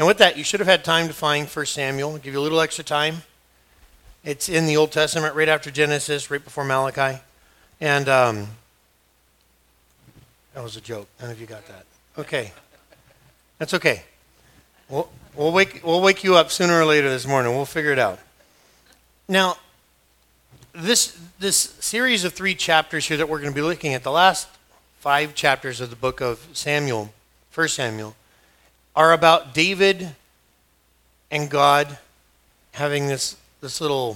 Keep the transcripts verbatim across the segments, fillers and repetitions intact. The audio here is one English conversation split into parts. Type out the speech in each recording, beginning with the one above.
And with that, you should have had time to find First Samuel. I'll give you a little extra time. It's in the Old Testament, right after Genesis, right before Malachi. And um, that was a joke. None of you got that. Okay. That's okay. We'll, we'll, wake, we'll wake you up sooner or later this morning. We'll figure it out. Now, this, this series of three chapters here that we're going to be looking at, the last five chapters of the book of Samuel, First Samuel, are about David and God having this this little,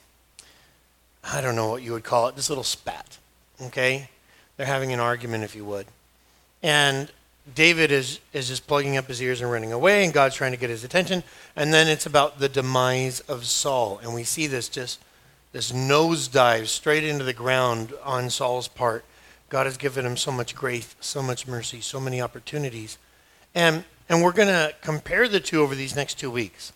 I don't know what you would call it, this little spat, okay? They're having an argument, if you would. And David is, is just plugging up his ears and running away, and God's trying to get his attention. And then it's about the demise of Saul. And we see this just, this nosedive straight into the ground on Saul's part. God has given him so much grace, so much mercy, so many opportunities. And And we're going to compare the two over these next two weeks.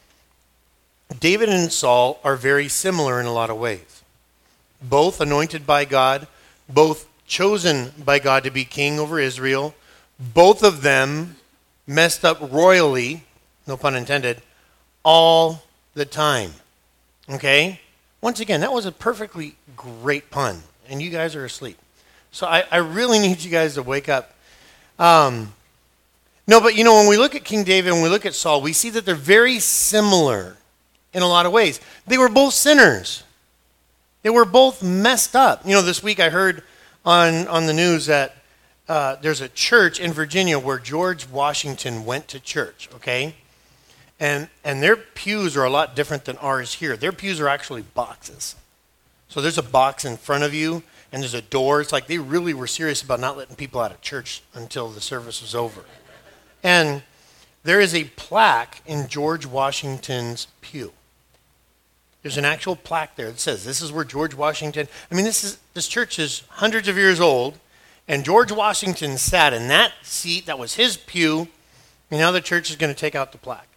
David and Saul are very similar in a lot of ways. Both anointed by God, both chosen by God to be king over Israel. Both of them messed up royally, no pun intended, all the time. Okay? Once again, that was a perfectly great pun, and you guys are asleep. So I, I really need you guys to wake up. Um... No, but you know, when we look at King David and we look at Saul, we see that they're very similar in a lot of ways. They were both sinners. They were both messed up. You know, this week I heard on, on the news that uh, there's a church in Virginia where George Washington went to church, okay? And, and their pews are a lot different than ours here. Their pews are actually boxes. So there's a box in front of you, and there's a door. It's like they really were serious about not letting people out of church until the service was over. And there is a plaque in George Washington's pew. There's an actual plaque there that says, this is where George Washington, I mean, this is this church is hundreds of years old, and George Washington sat in that seat, that was his pew, and now the church is going to take out the plaque.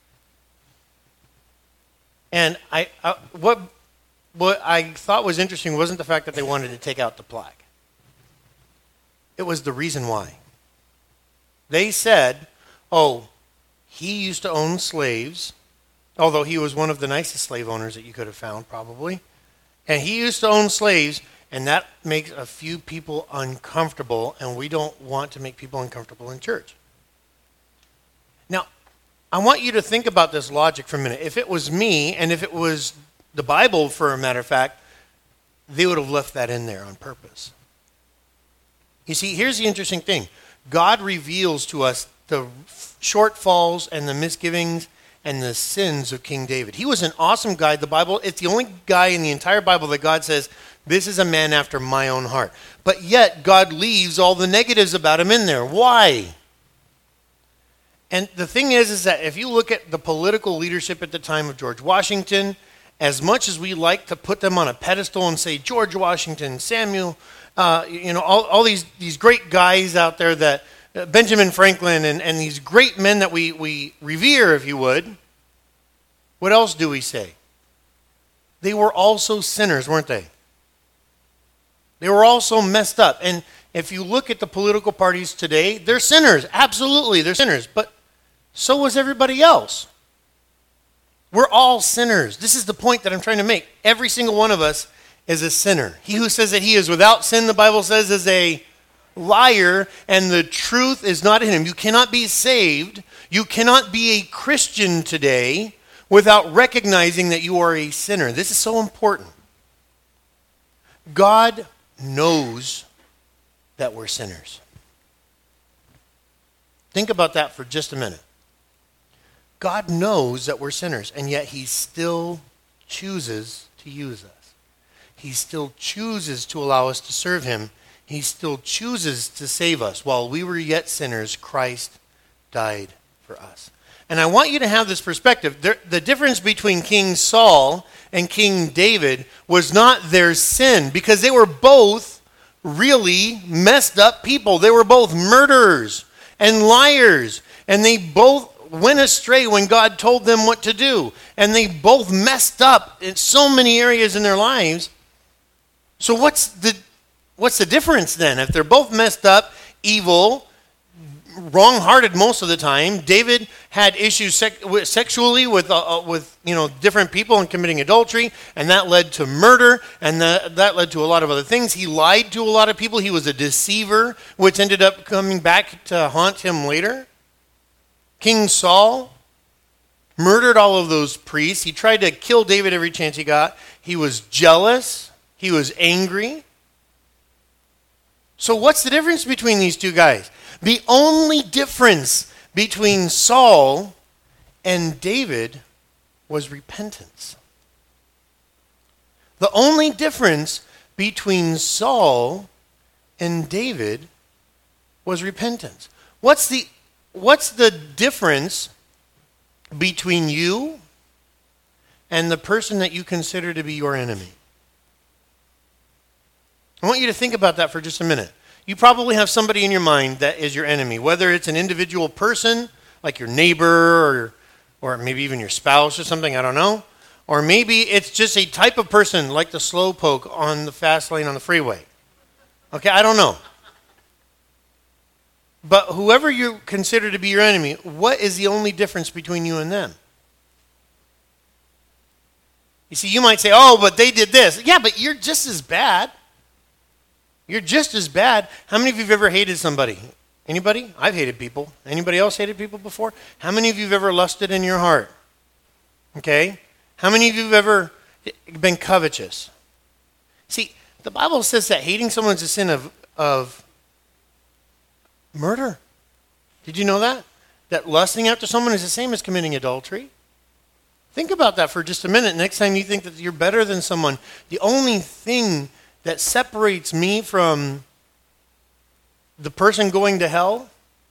And I, I what, what I thought was interesting wasn't the fact that they wanted to take out the plaque. It was the reason why. They said, oh, he used to own slaves, although he was one of the nicest slave owners that you could have found, probably. And he used to own slaves, and that makes a few people uncomfortable, and we don't want to make people uncomfortable in church. Now, I want you to think about this logic for a minute. If it was me, and if it was the Bible, for a matter of fact, they would have left that in there on purpose. You see, here's the interesting thing. God reveals to us the shortfalls and the misgivings and the sins of King David. He was an awesome guy. The Bible, it's the only guy in the entire Bible that God says, this is a man after my own heart. But yet, God leaves all the negatives about him in there. Why? And the thing is, is that if you look at the political leadership at the time of George Washington, as much as we like to put them on a pedestal and say, George Washington, Samuel, Uh, you know, all, all these, these great guys out there that, uh, Benjamin Franklin and, and these great men that we, we revere, if you would, what else do we say? They were also sinners, weren't they? They were also messed up. And if you look at the political parties today, they're sinners. Absolutely, they're sinners. But so was everybody else. We're all sinners. This is the point that I'm trying to make. Every single one of us is a sinner. He who says that he is without sin, the Bible says, is a liar, and the truth is not in him. You cannot be saved. You cannot be a Christian today without recognizing that you are a sinner. This is so important. God knows that we're sinners. Think about that for just a minute. God knows that we're sinners, and yet he still chooses to use us. He still chooses to allow us to serve him. He still chooses to save us. While we were yet sinners, Christ died for us. And I want you to have this perspective. The, the difference between King Saul and King David was not their sin, because they were both really messed up people. They were both murderers and liars, and they both went astray when God told them what to do. And they both messed up in so many areas in their lives. So what's the what's the difference then? If they're both messed up, evil, wrong-hearted most of the time. David had issues sec- with, sexually with uh, uh, with you know different people and committing adultery, and that led to murder, and that that led to a lot of other things. He lied to a lot of people. He was a deceiver, which ended up coming back to haunt him later. King Saul murdered all of those priests. He tried to kill David every chance he got. He was jealous. He was angry. So what's the difference between these two guys? The only difference between Saul and David was repentance. The only difference between Saul and David was repentance. What's the, what's the difference between you and the person that you consider to be your enemy? I want you to think about that for just a minute. You probably have somebody in your mind that is your enemy, whether it's an individual person, like your neighbor, or, or maybe even your spouse or something, I don't know. Or maybe it's just a type of person, like the slowpoke on the fast lane on the freeway. Okay, I don't know. But whoever you consider to be your enemy, what is the only difference between you and them? You see, you might say, oh, but they did this. Yeah, but you're just as bad. You're just as bad. How many of you have ever hated somebody? Anybody? I've hated people. Anybody else hated people before? How many of you have ever lusted in your heart? Okay? How many of you have ever been covetous? See, the Bible says that hating someone is a sin of, of murder. Did you know that? That lusting after someone is the same as committing adultery. Think about that for just a minute. Next time you think that you're better than someone, the only thing that separates me from the person going to hell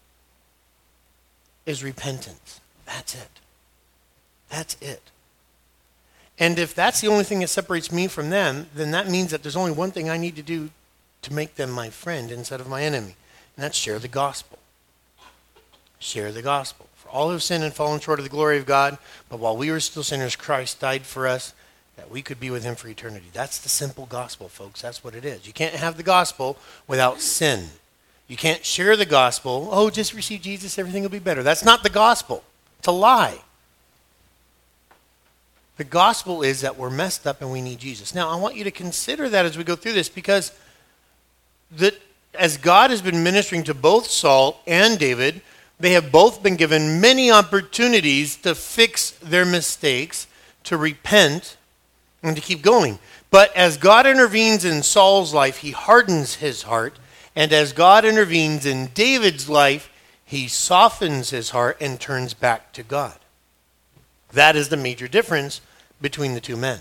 is repentance. That's it. That's it. And if that's the only thing that separates me from them, then that means that there's only one thing I need to do to make them my friend instead of my enemy. And that's share the gospel. Share the gospel. For all who have sinned and fallen short of the glory of God, but while we were still sinners, Christ died for us, that we could be with him for eternity. That's the simple gospel, folks. That's what it is. You can't have the gospel without sin. You can't share the gospel. Oh, just receive Jesus, everything will be better. That's not the gospel. It's a lie. The gospel is that we're messed up and we need Jesus. Now, I want you to consider that as we go through this, because that as God has been ministering to both Saul and David, they have both been given many opportunities to fix their mistakes, to repent, and to keep going. But as God intervenes in Saul's life, he hardens his heart. And as God intervenes in David's life, he softens his heart and turns back to God. That is the major difference between the two men.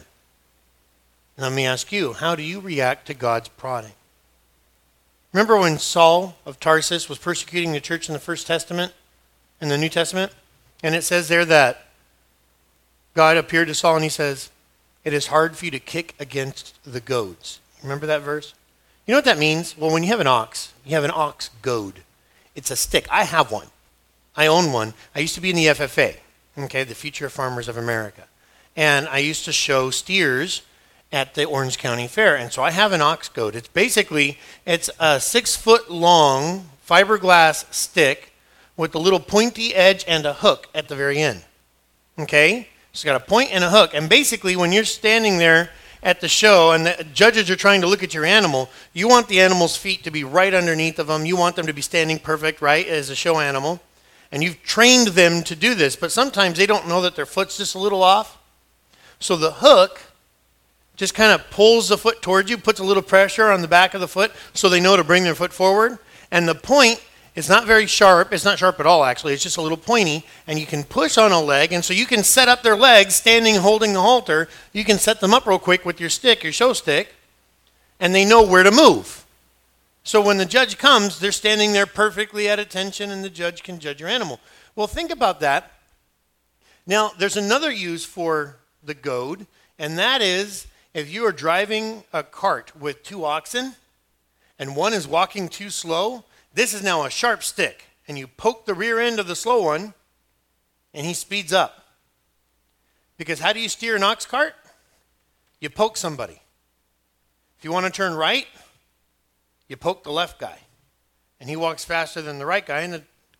Let me ask you, how do you react to God's prodding? Remember when Saul of Tarsus was persecuting the church in the First Testament, in the New Testament? And it says there that God appeared to Saul and he says, it is hard for you to kick against the goads. Remember that verse? You know what that means? Well, when you have an ox, you have an ox goad. It's a stick. I have one. I own one. I used to be in the F F A, okay, the Future Farmers of America. And I used to show steers at the Orange County Fair. And so I have an ox goad. It's basically, it's a six foot long fiberglass stick with a little pointy edge and a hook at the very end. Okay? It's got a point and a hook. And basically, when you're standing there at the show and the judges are trying to look at your animal, you want the animal's feet to be right underneath of them. You want them to be standing perfect, right, as a show animal. And you've trained them to do this. But sometimes they don't know that their foot's just a little off. So the hook just kind of pulls the foot towards you, puts a little pressure on the back of the foot so they know to bring their foot forward. And the point is not very sharp. It's not sharp at all, actually. It's just a little pointy. And you can push on a leg. And so you can set up their legs standing holding the halter. You can set them up real quick with your stick, your show stick. And they know where to move. So when the judge comes, they're standing there perfectly at attention and the judge can judge your animal. Well, think about that. Now, there's another use for the goad. And that is, if you are driving a cart with two oxen and one is walking too slow, this is now a sharp stick. And you poke the rear end of the slow one and he speeds up. Because how do you steer an ox cart? You poke somebody. If you want to turn right, you poke the left guy. And he walks faster than the right guy and the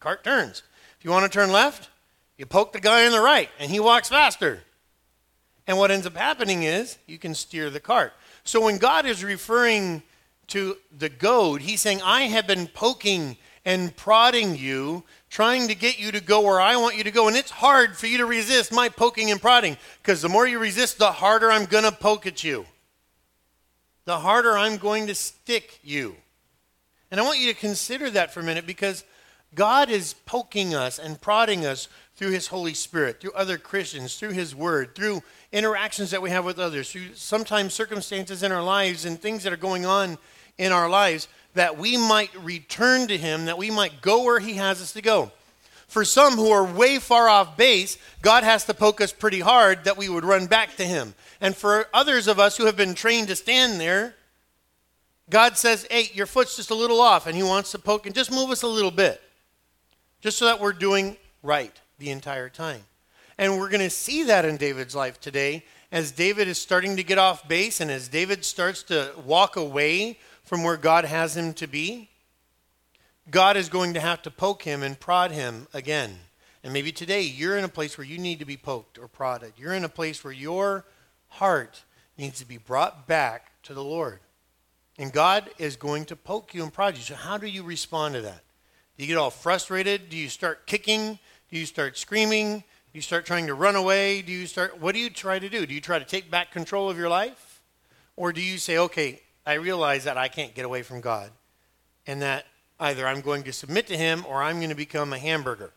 cart turns. If you want to turn left, you poke the guy on the right, and he walks faster. And what ends up happening is you can steer the cart. So when God is referring to the goad, he's saying, I have been poking and prodding you, trying to get you to go where I want you to go. And it's hard for you to resist my poking and prodding, because the more you resist, the harder I'm going to poke at you. The harder I'm going to stick you. And I want you to consider that for a minute, because God is poking us and prodding us through his Holy Spirit, through other Christians, through his word, through interactions that we have with others, through sometimes circumstances in our lives and things that are going on in our lives, that we might return to him, that we might go where he has us to go. For some who are way far off base, God has to poke us pretty hard that we would run back to him. And for others of us who have been trained to stand there, God says, hey, your foot's just a little off, and he wants to poke and just move us a little bit, just so that we're doing right the entire time. And we're going to see that in David's life today, as David is starting to get off base, and as David starts to walk away from where God has him to be. God is going to have to poke him and prod him again. And maybe today you're in a place where you need to be poked or prodded. You're in a place where your heart needs to be brought back to the Lord. And God is going to poke you and prod you. So how do you respond to that? Do you get all frustrated? Do you start kicking? Do you start screaming? Do you start trying to run away? Do you start, what do you try to do? Do you try to take back control of your life? Or do you say, okay, I realize that I can't get away from God, and that either I'm going to submit to him or I'm going to become a hamburger?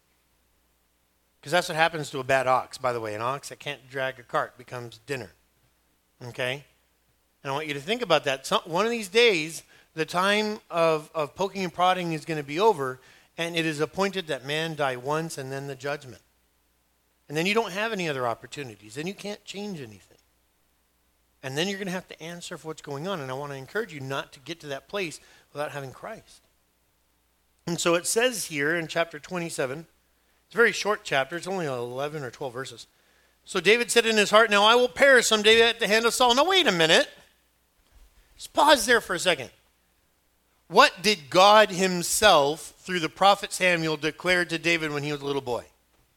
Because that's what happens to a bad ox, by the way. An ox that can't drag a cart becomes dinner. Okay? And I want you to think about that. Some, one of these days, the time of, of poking and prodding is going to be over, and it is appointed that man die once and then the judgment. And then you don't have any other opportunities. Then you can't change anything. And then you're going to have to answer for what's going on. And I want to encourage you not to get to that place without having Christ. And so it says here in chapter twenty-seven, it's a very short chapter. It's only eleven or twelve verses. So David said in his heart, now I will perish someday at the hand of Saul. Now wait a minute. Just pause there for a second. What did God himself, through the prophet Samuel, declare to David when he was a little boy?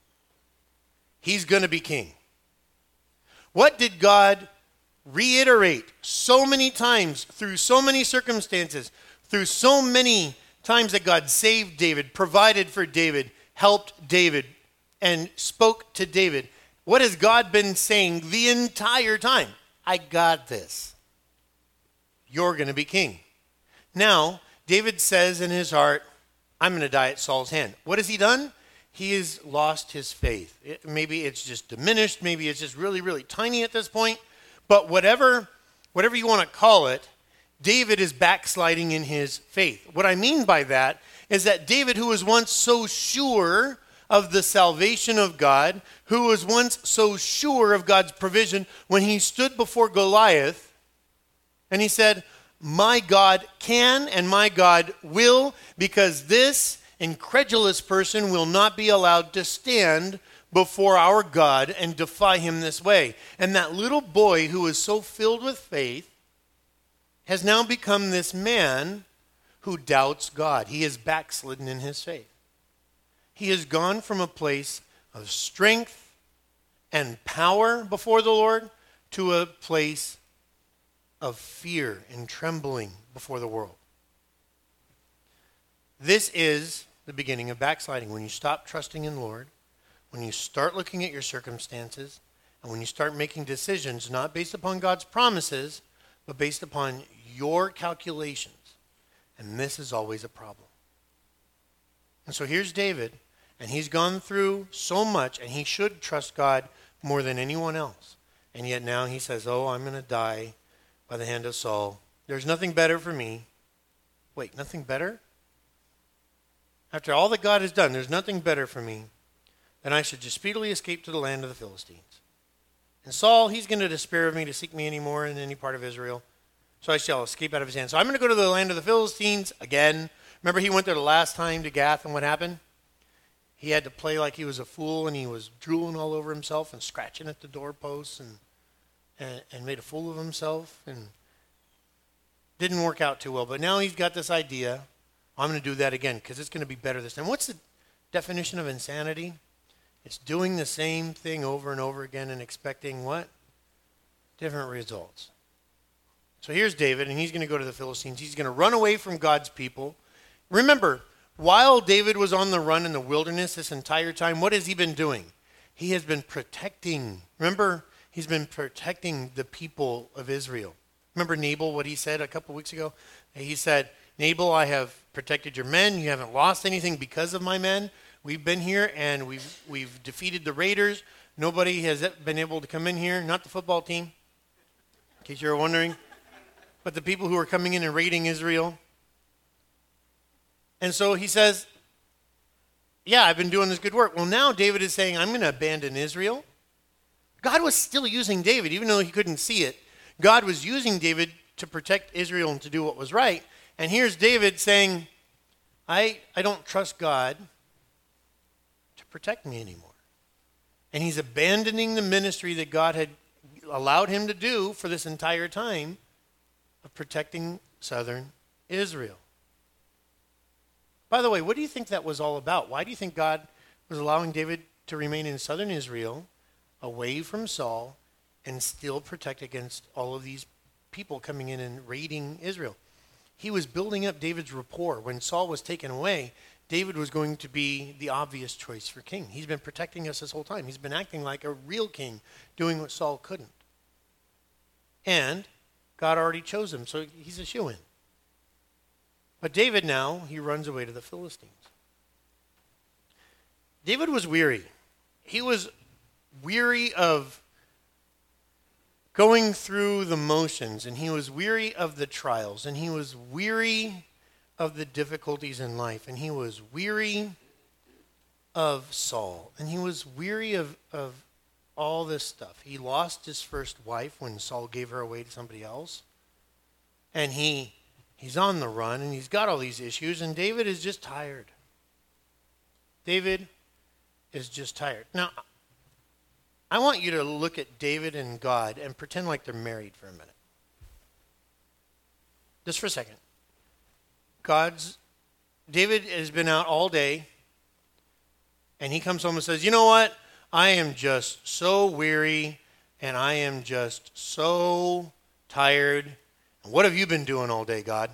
He's going to be king. What did God reiterate so many times, through so many circumstances, through so many times that God saved David, provided for David, helped David, and spoke to David? What has God been saying the entire time? I got this. You're going to be king. Now, David says in his heart, I'm going to die at Saul's hand. What has he done? He has lost his faith. It, maybe it's just diminished. Maybe it's just really, really tiny at this point. But whatever, whatever you want to call it, David is backsliding in his faith. What I mean by that is that David, who was once so sure of the salvation of God, who was once so sure of God's provision, when he stood before Goliath and he said, my God can and my God will, because this incredulous person will not be allowed to stand before our God and defy him this way. And that little boy who was so filled with faith has now become this man who doubts God. He is backslidden in his faith. He has gone from a place of strength and power before the Lord to a place of fear and trembling before the world. This is the beginning of backsliding. When you stop trusting in the Lord, when you start looking at your circumstances, and when you start making decisions not based upon God's promises, but based upon your calculations. And this is always a problem. And so here's David, and he's gone through so much, and he should trust God more than anyone else. And yet now he says, oh, I'm going to die by the hand of Saul. There's nothing better for me. Wait, nothing better? After all that God has done, there's nothing better for me than I should just speedily escape to the land of the Philistines. And Saul, he's going to despair of me to seek me anymore in any part of Israel. So I shall escape out of his hand. So I'm going to go to the land of the Philistines again. Remember he went there the last time to Gath, and what happened? He had to play like he was a fool, and he was drooling all over himself and scratching at the doorposts and, and, and made a fool of himself. And didn't work out too well. But now he's got this idea I'm going to do that again because it's going to be better this time. What's the definition of insanity? It's doing the same thing over and over again and expecting what? Different results. So here's David, and he's going to go to the Philistines. He's going to run away from God's people. Remember, while David was on the run in the wilderness this entire time, what has he been doing? He has been protecting. Remember, he's been protecting the people of Israel. Remember Nabal, what he said a couple weeks ago? He said, Nabal, I have protected your men. You haven't lost anything because of my men. We've been here, and we've we've defeated the raiders. Nobody has been able to come in here, not the football team, in case you're wondering, but the people who are coming in and raiding Israel. And so he says, yeah, I've been doing this good work. Well, now David is saying, I'm going to abandon Israel. God was still using David, even though he couldn't see it. God was using David to protect Israel and to do what was right. And here's David saying, I, I don't trust God to protect me anymore. And he's abandoning the ministry that God had allowed him to do for this entire time of protecting southern Israel. By the way, what do you think that was all about? Why do you think God was allowing David to remain in southern Israel, away from Saul, and still protect against all of these people coming in and raiding Israel? He was building up David's rapport. When Saul was taken away, David was going to be the obvious choice for king. He's been protecting us this whole time. He's been acting like a real king, doing what Saul couldn't. And God already chose him, so he's a shoo-in. But David now, he runs away to the Philistines. David was weary. He was weary of going through the motions, and he was weary of the trials, and he was weary of the difficulties in life, and he was weary of Saul, and he was weary of, of all this stuff. He lost his first wife when Saul gave her away to somebody else, and he he's on the run, and he's got all these issues, and David is just tired. David is just tired. Now, I want you to look at David and God and pretend like they're married for a minute. Just for a second. God's, David has been out all day, and he comes home and says, you know what? I am just so weary, and I am just so tired. And what have you been doing all day, God?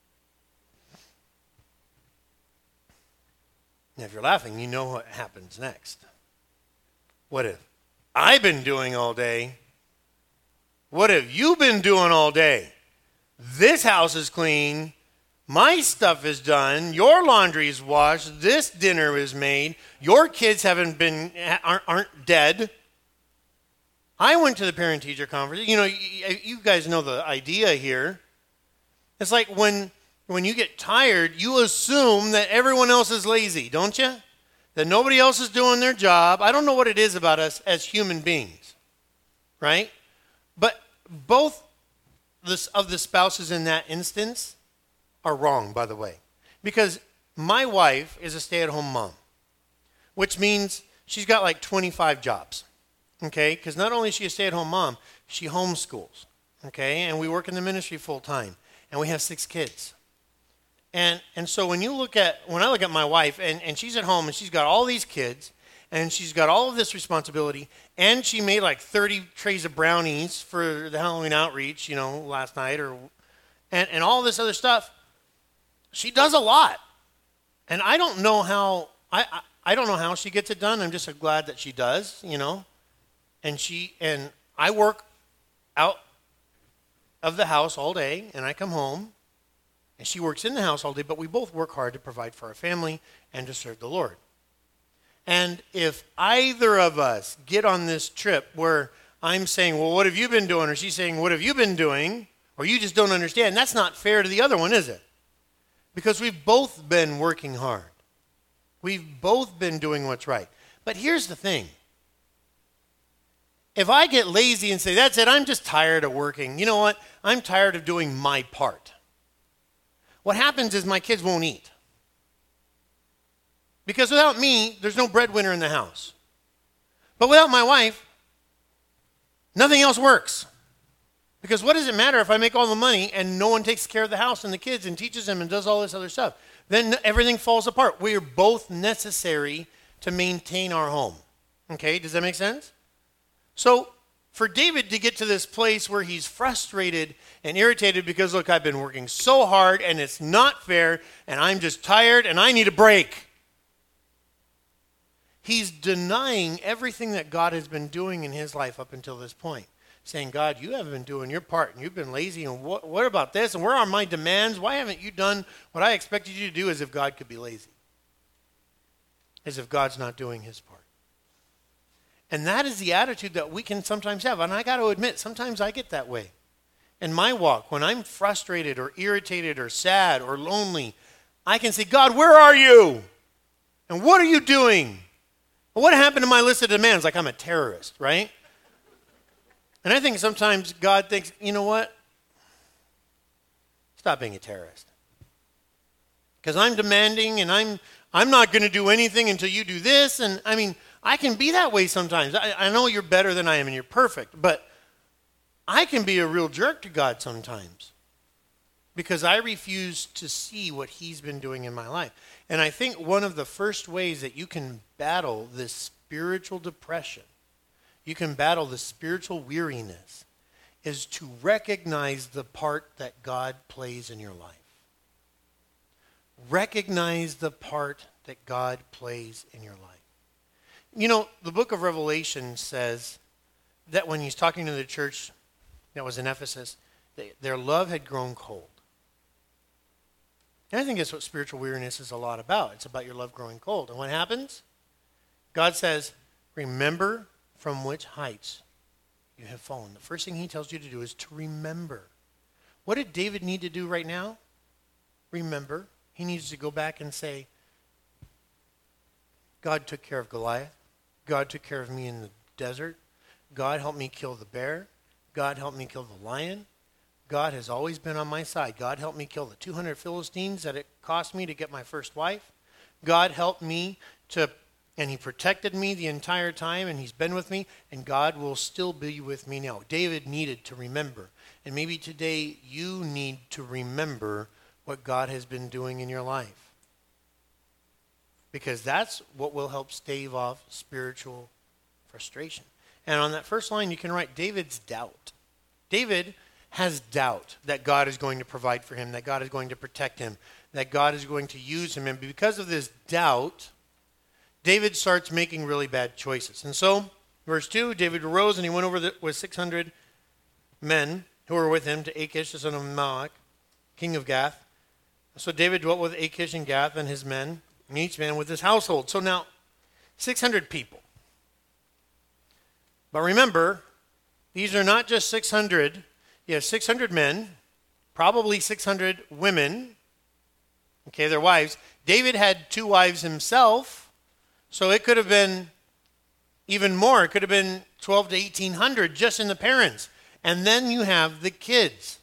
Now, if you're laughing, you know what happens next. What have I been doing all day? What have you been doing all day? This house is clean. My stuff is done. Your laundry is washed. This dinner is made. Your kids haven't been aren't, aren't dead. I went to the parent-teacher conference. You know, you, you guys know the idea here. It's like when when you get tired, you assume that everyone else is lazy, don't you? That nobody else is doing their job. I don't know what it is about us as human beings, right? But both this, of the spouses in that instance are wrong, by the way. Because my wife is a stay-at-home mom, which means she's got like twenty-five jobs, okay? Because not only is she a stay-at-home mom, she homeschools, okay? And we work in the ministry full-time, and we have six kids. And and so when you look at, when I look at my wife, and, and she's at home, and she's got all these kids, and she's got all of this responsibility, and she made like thirty trays of brownies for the Halloween outreach, you know, last night, or and, and all this other stuff. She does a lot. And I don't know how, I, I, I don't know how she gets it done. I'm just glad that she does, you know. And she, and I work out of the house all day, and I come home, and she works in the house all day, but we both work hard to provide for our family and to serve the Lord. And if either of us get on this trip where I'm saying, well, what have you been doing? Or she's saying, what have you been doing? Or you just don't understand, that's not fair to the other one, is it? Because we've both been working hard. We've both been doing what's right. But here's the thing. If I get lazy and say, that's it, I'm just tired of working. You know what? I'm tired of doing my part. What happens is my kids won't eat. Because without me, there's no breadwinner in the house. But without my wife, nothing else works. Because what does it matter if I make all the money and no one takes care of the house and the kids and teaches them and does all this other stuff? then everything falls apart. We are both necessary to maintain our home. Okay, does that make sense? So for David to get to this place where he's frustrated and irritated because, look, I've been working so hard and it's not fair and I'm just tired and I need a break. He's denying everything that God has been doing in his life up until this point. Saying, God, you haven't been doing your part and you've been lazy, and what, what about this? And where are my demands? Why haven't you done what I expected you to do? As if God could be lazy. As if God's not doing his part. And that is the attitude that we can sometimes have. And I got to admit, sometimes I get that way. In my walk, when I'm frustrated or irritated or sad or lonely, I can say, God, where are you? And what are you doing? What happened to my list of demands? Like I'm a terrorist, right? And I think sometimes God thinks, you know what? Stop being a terrorist. Because I'm demanding and I'm I'm not going to do anything until you do this. And I mean, I can be that way sometimes. I, I know you're better than I am and you're perfect. But I can be a real jerk to God sometimes. Because I refuse to see what he's been doing in my life. And I think one of the first ways that you can battle this spiritual depression, you can battle the spiritual weariness, is to recognize the part that God plays in your life. Recognize the part that God plays in your life. You know, the book of Revelation says that when he's talking to the church that was in Ephesus, they, their love had grown cold. And I think that's what spiritual weariness is a lot about. It's about your love growing cold. And what happens? God says, remember from which heights you have fallen. The first thing he tells you to do is to remember. What did David need to do right now? Remember. He needs to go back and say, God took care of Goliath. God took care of me in the desert. God helped me kill the bear. God helped me kill the lion. God has always been on my side. God helped me kill the two hundred Philistines that it cost me to get my first wife. God helped me to, and he protected me the entire time, and he's been with me, and God will still be with me now. David needed to remember. And maybe today you need to remember what God has been doing in your life. Because that's what will help stave off spiritual frustration. And on that first line, you can write David's doubt. David has doubt that God is going to provide for him, that God is going to protect him, that God is going to use him. And because of this doubt, David starts making really bad choices. And so, verse two, David arose and he went over the, with six hundred men who were with him to Achish, the son of Maach, king of Gath. So David dwelt with Achish and Gath and his men, and each man with his household. So now, six hundred people. But remember, these are not just six hundred. You have six hundred men, probably six hundred women, okay, their wives. David had two wives himself, so it could have been even more. It could have been twelve to eighteen hundred just in the parents. And then you have the kids.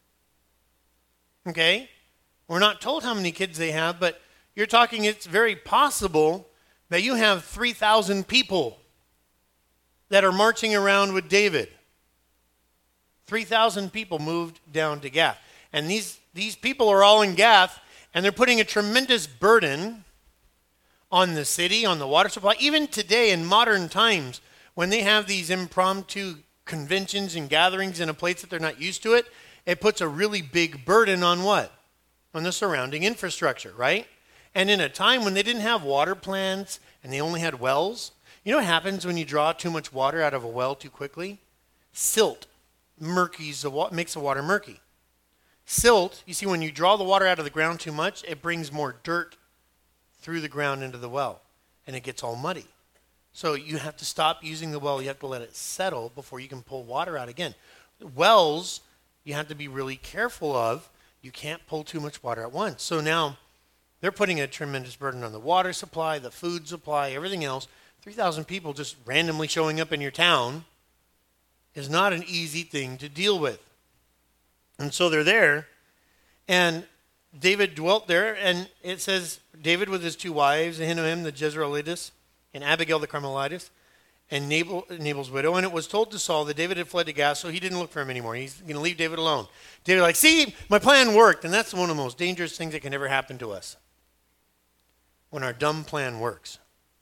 Okay? We're not told how many kids they have, but you're talking it's very possible that you have three thousand people that are marching around with David. three thousand people moved down to Gath. And these, these people are all in Gath, and they're putting a tremendous burden on the city, on the water supply. Even today in modern times, when they have these impromptu conventions and gatherings in a place that they're not used to it, it puts a really big burden on what? On the surrounding infrastructure, right? And in a time when they didn't have water plants and they only had wells, you know what happens when you draw too much water out of a well too quickly? Silt murkies the wa- makes the water murky. Silt, you see, when you draw the water out of the ground too much, it brings more dirt through the ground into the well, and it gets all muddy. So you have to stop using the well. You have to let it settle before you can pull water out again. Wells, you have to be really careful of. You can't pull too much water at once. So now they're putting a tremendous burden on the water supply, the food supply, everything else. three thousand people just randomly showing up in your town is not an easy thing to deal with. And so they're there, and David dwelt there, and it says David with his two wives, Ahinoam the Jezreelitess, and Abigail the Carmelitess, and Nabal, Nabal's widow. And it was told to Saul that David had fled to Gath, so he didn't look for him anymore. He's going to leave David alone. David like, see, my plan worked. And that's one of the most dangerous things that can ever happen to us. when our dumb plan works.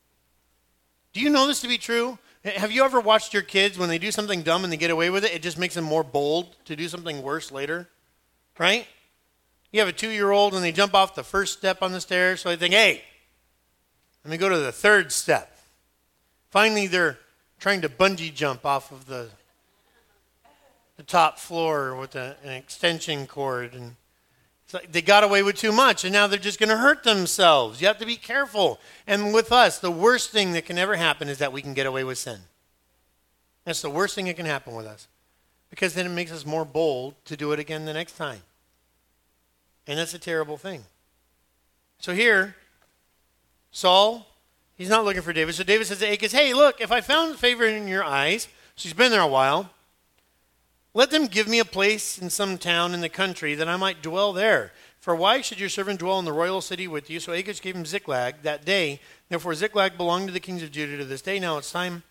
Do you know this to be true? Have you ever watched your kids when they do something dumb and they get away with it? It just makes them more bold to do something worse later, right? You have a two-year-old and they jump off the first step on the stairs, so they think, hey, let me go to the third step. Finally, they're trying to bungee jump off of the, the top floor with a, an extension cord, and it's like they got away with too much, and now they're just going to hurt themselves. You have to be careful. And with us, the worst thing that can ever happen is that we can get away with sin. That's the worst thing that can happen with us, because then it makes us more bold to do it again the next time. And that's a terrible thing. So here, Saul, he's not looking for David. So David says to Achish, hey, look, if I found favor in your eyes, she's been there a while, let them give me a place in some town in the country that I might dwell there. For why should your servant dwell in the royal city with you? So Achish gave him Ziklag that day. Therefore Ziklag belonged to the kings of Judah to this day. Now it's time.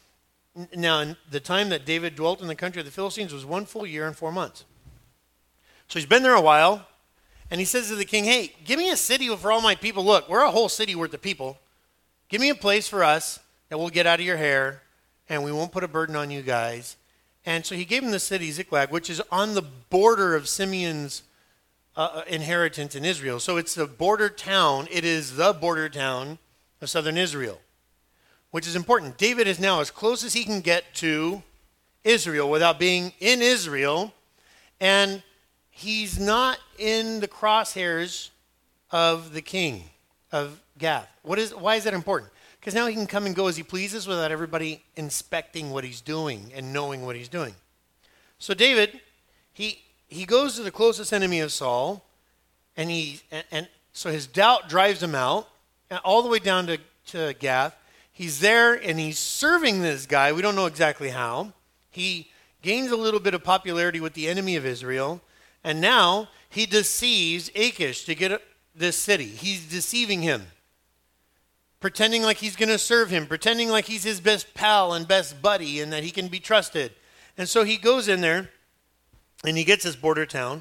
Now the time that David dwelt in the country of the Philistines was one full year and four months. So he's been there a while. And he says to the king, hey, give me a city for all my people. Look, we're a whole city worth of people. Give me a place for us that we'll get out of your hair, and we won't put a burden on you guys. And so he gave him the city Ziklag, which is on the border of Simeon's uh, inheritance in Israel. So it's a border town. It is the border town of southern Israel, which is important. David is now as close as he can get to Israel without being in Israel, and he's not in the crosshairs of the king of Gath. What is? Why is that important? Because now he can come and go as he pleases without everybody inspecting what he's doing and knowing what he's doing. So David, he he goes to the closest enemy of Saul, and he and, and so his doubt drives him out all the way down to, to Gath. He's there and he's serving this guy. We don't know exactly how. He gains a little bit of popularity with the enemy of Israel, and now he deceives Achish to get this city. He's deceiving him, pretending like he's going to serve him, pretending like he's his best pal and best buddy and that he can be trusted. And so he goes in there and he gets this border town,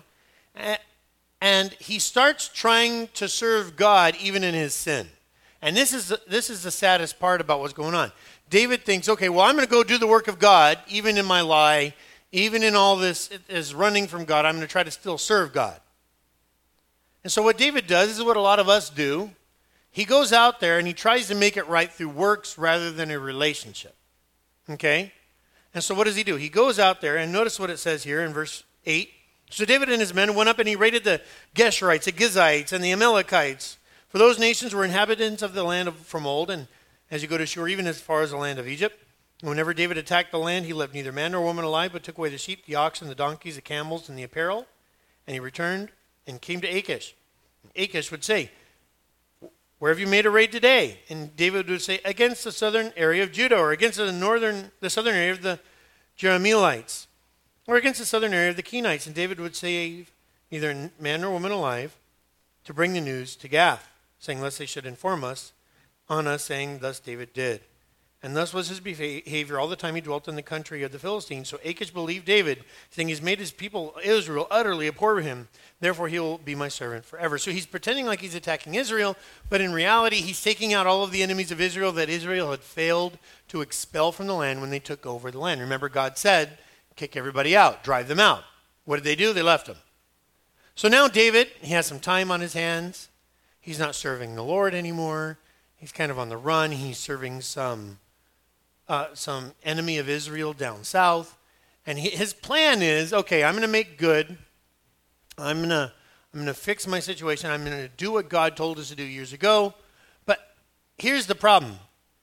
and he starts trying to serve God even in his sin. And this is this is the saddest part about what's going on. David thinks, okay, well, I'm going to go do the work of God even in my lie, even in all this is running from God. I'm going to try to still serve God. And so what David does is what a lot of us do. He goes out there and he tries to make it right through works rather than a relationship. Okay? And so what does he do? He goes out there, and notice what it says here in verse eight. So David and his men went up and he raided the Geshurites, the Gizites, and the Amalekites. For those nations were inhabitants of the land of, from old, and as you go to shore, even as far as the land of Egypt. And whenever David attacked the land, he left neither man nor woman alive, but took away the sheep, the oxen, the donkeys, the camels, and the apparel. And he returned and came to Achish. And Achish would say, where have you made a raid today? And David would say, against the southern area of Judah, or against the northern, the southern area of the Jerahmeelites, or against the southern area of the Kenites. And David would say, neither man nor woman alive, to bring the news to Gath, saying, lest they should inform us on us, saying, thus David did. And thus was his behavior all the time he dwelt in the country of the Philistines. So Achish believed David, saying, he's made his people Israel utterly abhor him. Therefore he will be my servant forever. So he's pretending like he's attacking Israel, but in reality he's taking out all of the enemies of Israel that Israel had failed to expel from the land when they took over the land. Remember, God said, kick everybody out, drive them out. What did they do? They left them. So now David, he has some time on his hands. He's not serving the Lord anymore. He's kind of on the run. He's serving some uh, some enemy of Israel down south. And he, his plan is, okay, I'm going to make good. I'm going to I'm going to fix my situation. I'm going to do what God told us to do years ago. But here's the problem.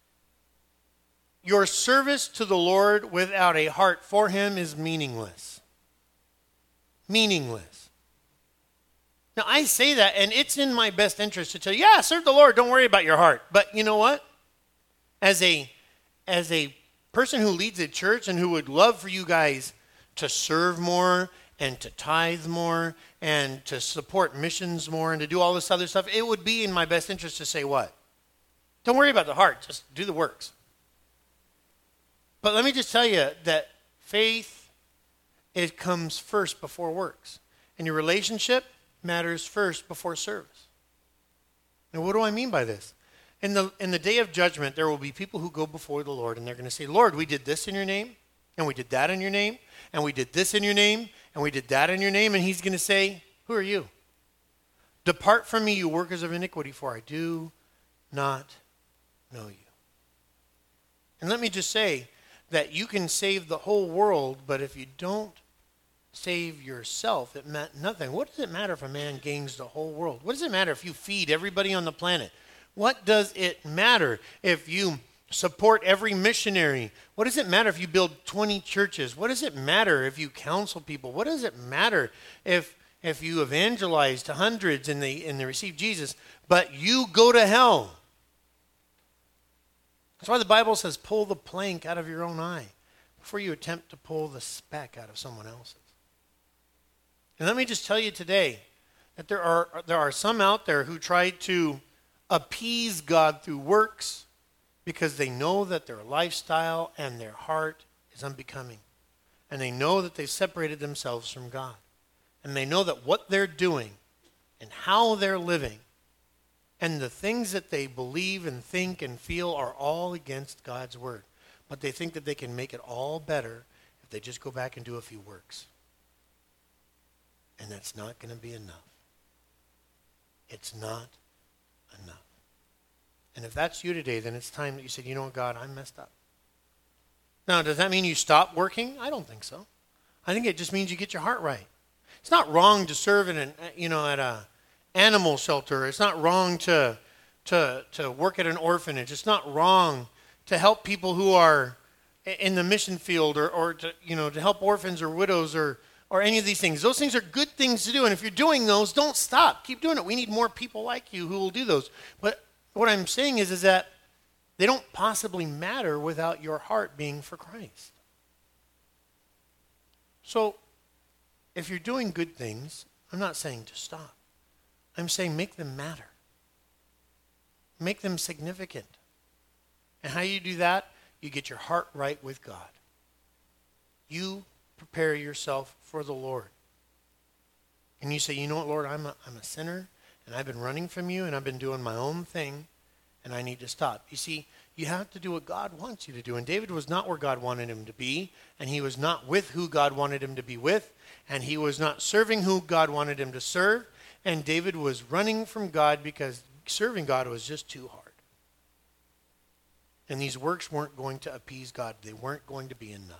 Your service to the Lord without a heart for him is meaningless. Meaningless. Now, I say that, and it's in my best interest to tell you, yeah, serve the Lord, don't worry about your heart. But you know what? As a, as a person who leads a church and who would love for you guys to serve more and to tithe more and to support missions more and to do all this other stuff, it would be in my best interest to say what? Don't worry about the heart, just do the works. But let me just tell you that faith, it comes first before works. And your relationship matters first before service. And what do I mean by this? In the, in the day of judgment, there will be people who go before the Lord, and they're going to say, Lord, we did this in your name, and we did that in your name, and we did this in your name, and we did that in your name. And he's going to say, who are you? Depart from me, you workers of iniquity, for I do not know you. And let me just say that you can save the whole world, but if you don't save yourself, it meant nothing. What does it matter if a man gains the whole world? What does it matter if you feed everybody on the planet? What does it matter if you support every missionary? What does it matter if you build twenty churches? What does it matter if you counsel people? What does it matter if if you evangelize to hundreds and they and they receive Jesus, but you go to hell? That's why the Bible says pull the plank out of your own eye before you attempt to pull the speck out of someone else's. And let me just tell you today that there are there are some out there who try to appease God through works because they know that their lifestyle and their heart is unbecoming. And they know that they've separated themselves from God. And they know that what they're doing and how they're living and the things that they believe and think and feel are all against God's word. But they think that they can make it all better if they just go back and do a few works. And that's not going to be enough. It's not enough. And if that's you today, then it's time that you said, you know what, God, I'm messed up. Now, does that mean you stop working? I don't think so. I think it just means you get your heart right. It's not wrong to serve in an, you know, at a animal shelter. It's not wrong to to to work at an orphanage. It's not wrong to help people who are in the mission field, or or to, you know, to help orphans or widows, or or any of these things. Those things are good things to do. And if you're doing those, don't stop. Keep doing it. We need more people like you who will do those. But what I'm saying is, is that they don't possibly matter without your heart being for Christ. So if you're doing good things, I'm not saying to stop. I'm saying make them matter. Make them significant. And how you do that? You get your heart right with God. You prepare yourself for the Lord. And you say, you know what, Lord, I'm a, I'm a sinner, and I've been running from you, and I've been doing my own thing, and I need to stop. You see, you have to do what God wants you to do. And David was not where God wanted him to be, and he was not with who God wanted him to be with, and he was not serving who God wanted him to serve, and David was running from God because serving God was just too hard. And these works weren't going to appease God. They weren't going to be enough.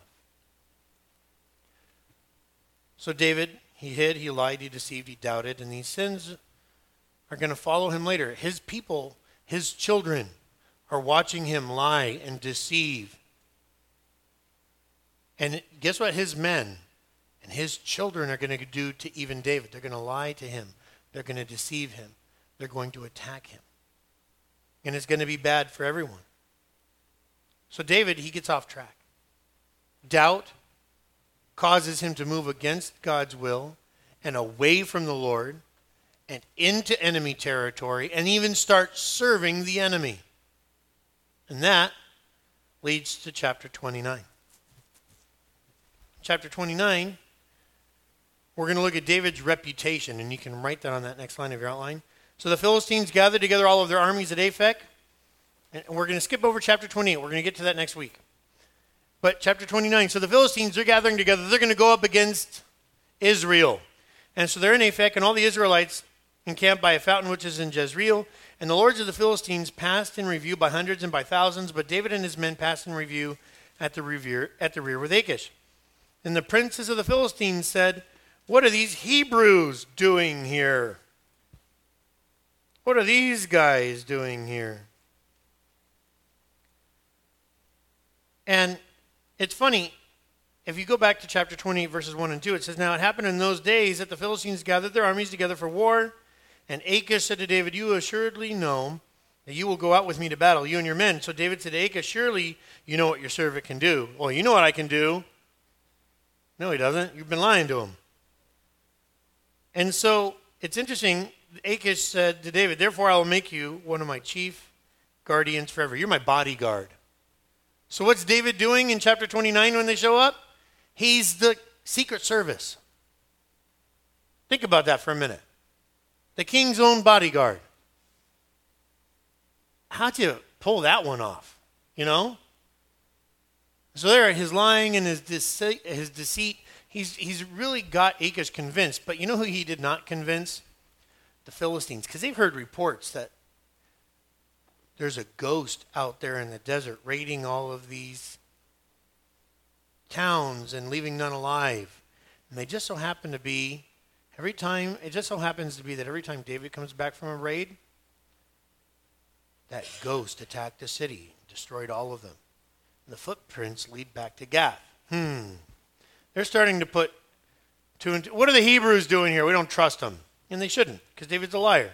So David, he hid, he lied, he deceived, he doubted, and these sins are going to follow him later. His people, his children, are watching him lie and deceive. And guess what his men and his children are going to do to even David? They're going to lie to him. They're going to deceive him. They're going to attack him. And it's going to be bad for everyone. So David, he gets off track. Doubt causes him to move against God's will and away from the Lord and into enemy territory and even start serving the enemy. And that leads to chapter twenty-nine. Chapter twenty-nine, we're going to look at David's reputation, and you can write that on that next line of your outline. So the Philistines gathered together all of their armies at Aphek, and we're going to skip over chapter twenty-eight. We're going to get to that next week. But chapter twenty-nine, so the Philistines, they're gathering together. They're going to go up against Israel. And so they're in Aphek, and all the Israelites encamped by a fountain which is in Jezreel. And the lords of the Philistines passed in review by hundreds and by thousands, but David and his men passed in review at the rear, at the rear with Achish. And the princes of the Philistines said, what are these Hebrews doing here? What are these guys doing here? And it's funny, if you go back to chapter twenty, verses one and two, it says, now it happened in those days that the Philistines gathered their armies together for war. And Achish said to David, you assuredly know that you will go out with me to battle, you and your men. So David said to Achish, surely you know what your servant can do. Well, you know what I can do. No, he doesn't. You've been lying to him. And so it's interesting. Achish said to David, therefore I will make you one of my chief guardians forever. You're my bodyguard. So what's David doing in chapter twenty-nine when they show up? He's the Secret Service. Think about that for a minute. The king's own bodyguard. how'd you pull that one off? You know? So there, his lying and his deceit, his deceit, he's he's really got Achish convinced. But you know who he did not convince? The Philistines, because they've heard reports that there's a ghost out there in the desert raiding all of these towns and leaving none alive. And they just so happen to be, every time, it just so happens to be that every time David comes back from a raid, that ghost attacked the city, destroyed all of them. And the footprints lead back to Gath. Hmm. They're starting to put two and two. What are the Hebrews doing here? We don't trust them. And they shouldn't, because David's a liar.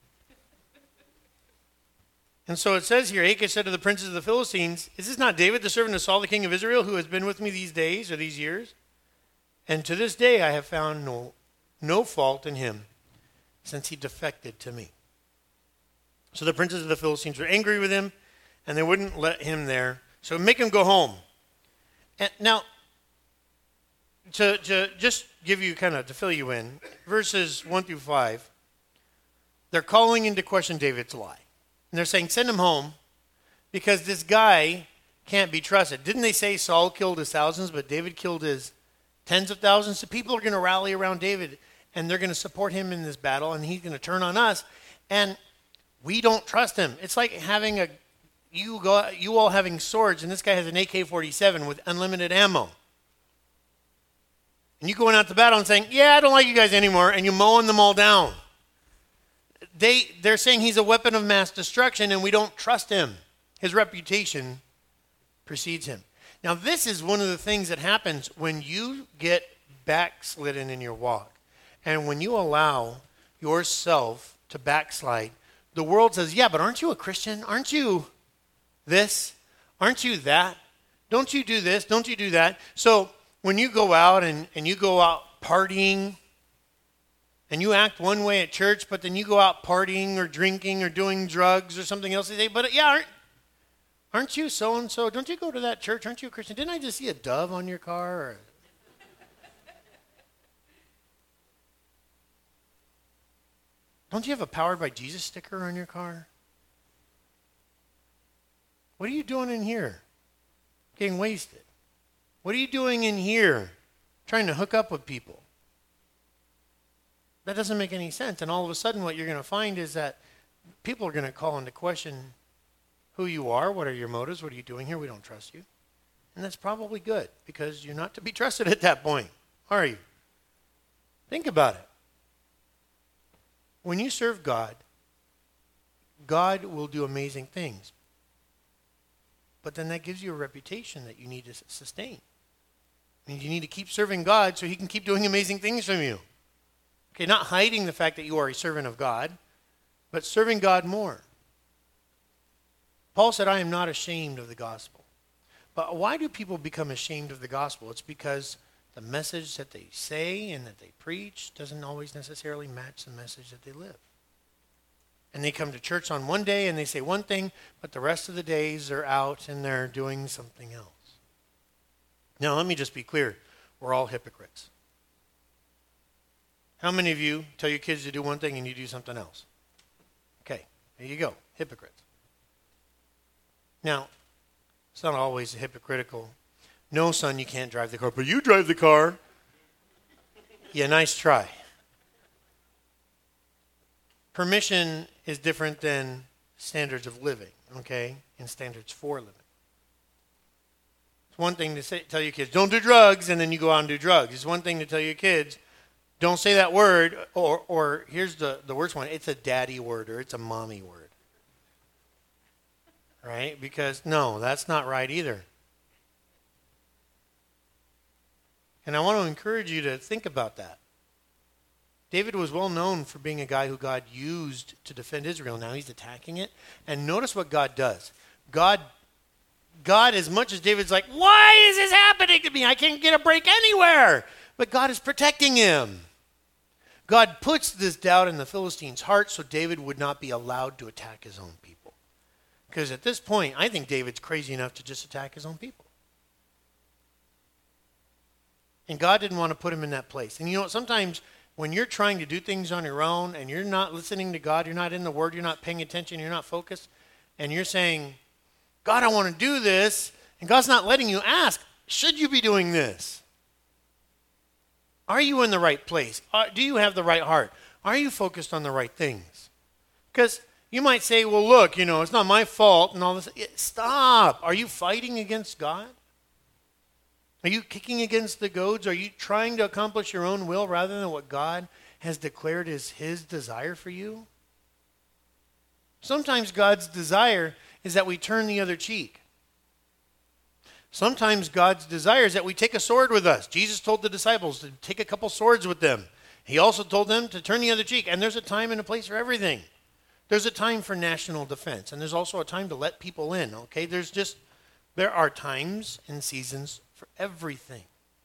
And so it says here, Achish said to the princes of the Philistines, is this not David, the servant of Saul, the king of Israel, who has been with me these days or these years? And to this day I have found no, no fault in him, since he defected to me. So the princes of the Philistines were angry with him, and they wouldn't let him there. So make him go home. And now, to, to just give you kind of, to fill you in, verses one through five, they're calling into question David's lie. And they're saying, send him home, because this guy can't be trusted. Didn't they say Saul killed his thousands, but David killed his tens of thousands? So people are going to rally around David, and they're going to support him in this battle, and he's going to turn on us. And we don't trust him. It's like having a, you go, you all having swords, and this guy has an A K forty-seven with unlimited ammo. And you going out to battle and saying, yeah, I don't like you guys anymore, and you're mowing them all down. They, they're saying he's a weapon of mass destruction, and we don't trust him. His reputation precedes him. Now, this is one of the things that happens when you get backslidden in your walk. And when you allow yourself to backslide, the world says, yeah, but aren't you a Christian? Aren't you this? Aren't you that? Don't you do this? Don't you do that? So when you go out and, and you go out partying, and you act one way at church, but then you go out partying or drinking or doing drugs or something else, they say, but yeah, aren't, aren't you so-and-so? Don't you go to that church? Aren't you a Christian? Didn't I just see a dove on your car? Or... Don't you have a Powered by Jesus sticker on your car? What are you doing in here? Getting wasted. What are you doing in here? Trying to hook up with people. That doesn't make any sense. And all of a sudden what you're going to find is that people are going to call into question who you are, what are your motives, what are you doing here, we don't trust you. And that's probably good, because you're not to be trusted at that point, are you? Think about it. When you serve God, God will do amazing things. But then that gives you a reputation that you need to sustain. I mean, you need to keep serving God so he can keep doing amazing things from you. Okay, not hiding the fact that you are a servant of God, but serving God more. Paul said, I am not ashamed of the gospel. But why do people become ashamed of the gospel? It's because the message that they say and that they preach doesn't always necessarily match the message that they live. And they come to church on one day and they say one thing, but the rest of the days they're out and they're doing something else. Now, let me just be clear. We're all hypocrites. How many of you tell your kids to do one thing and you do something else? Okay, there you go, hypocrites. Now, it's not always hypocritical. No, son, you can't drive the car, but you drive the car. Yeah, nice try. Permission is different than standards of living, okay, and standards for living. It's one thing to say, tell your kids, don't do drugs, and then you go out and do drugs. It's one thing to tell your kids, don't say that word, or or here's the, the worst one, it's a daddy word, or it's a mommy word. Right? Because, no, that's not right either. And I want to encourage you to think about that. David was well known for being a guy who God used to defend Israel. Now he's attacking it. And notice what God does. God, God, as much as David's like, why is this happening to me? I can't get a break anywhere. But God is protecting him. God puts this doubt in the Philistines' heart so David would not be allowed to attack his own people. Because at this point, I think David's crazy enough to just attack his own people. And God didn't want to put him in that place. And you know what? Sometimes when you're trying to do things on your own and you're not listening to God, you're not in the Word, you're not paying attention, you're not focused, and you're saying, God, I want to do this, and God's not letting you ask, should you be doing this? Are you in the right place? Are, do you have the right heart? Are you focused on the right things? Because you might say, well, look, you know, it's not my fault and all this. Stop. Are you fighting against God? Are you kicking against the goads? Are you trying to accomplish your own will rather than what God has declared as his desire for you? Sometimes God's desire is that we turn the other cheek. Sometimes God's desire is that we take a sword with us. Jesus told the disciples to take a couple swords with them. He also told them to turn the other cheek. And there's a time and a place for everything. There's a time for national defense. And there's also a time to let people in, okay? There's just, there are times and seasons for everything.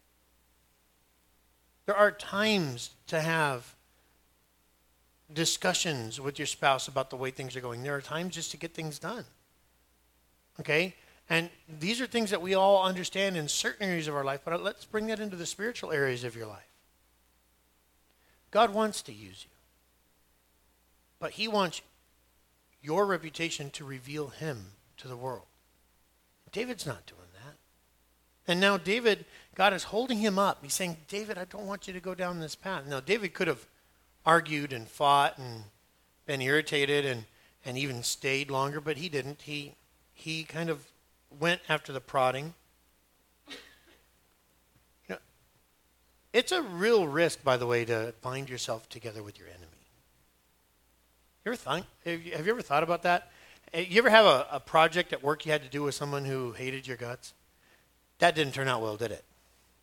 There are times to have discussions with your spouse about the way things are going. There are times just to get things done. Okay? And these are things that we all understand in certain areas of our life, but let's bring that into the spiritual areas of your life. God wants to use you. But he wants your reputation to reveal him to the world. David's not doing that. And now David, God is holding him up. He's saying, David, I don't want you to go down this path. Now, David could have argued and fought and been irritated and, and even stayed longer, but he didn't. He he kind of went after the prodding. You know, it's a real risk, by the way, to bind yourself together with your enemy. You ever thought, have you ever thought about that? You ever have a, a project at work you had to do with someone who hated your guts? That didn't turn out well, did it?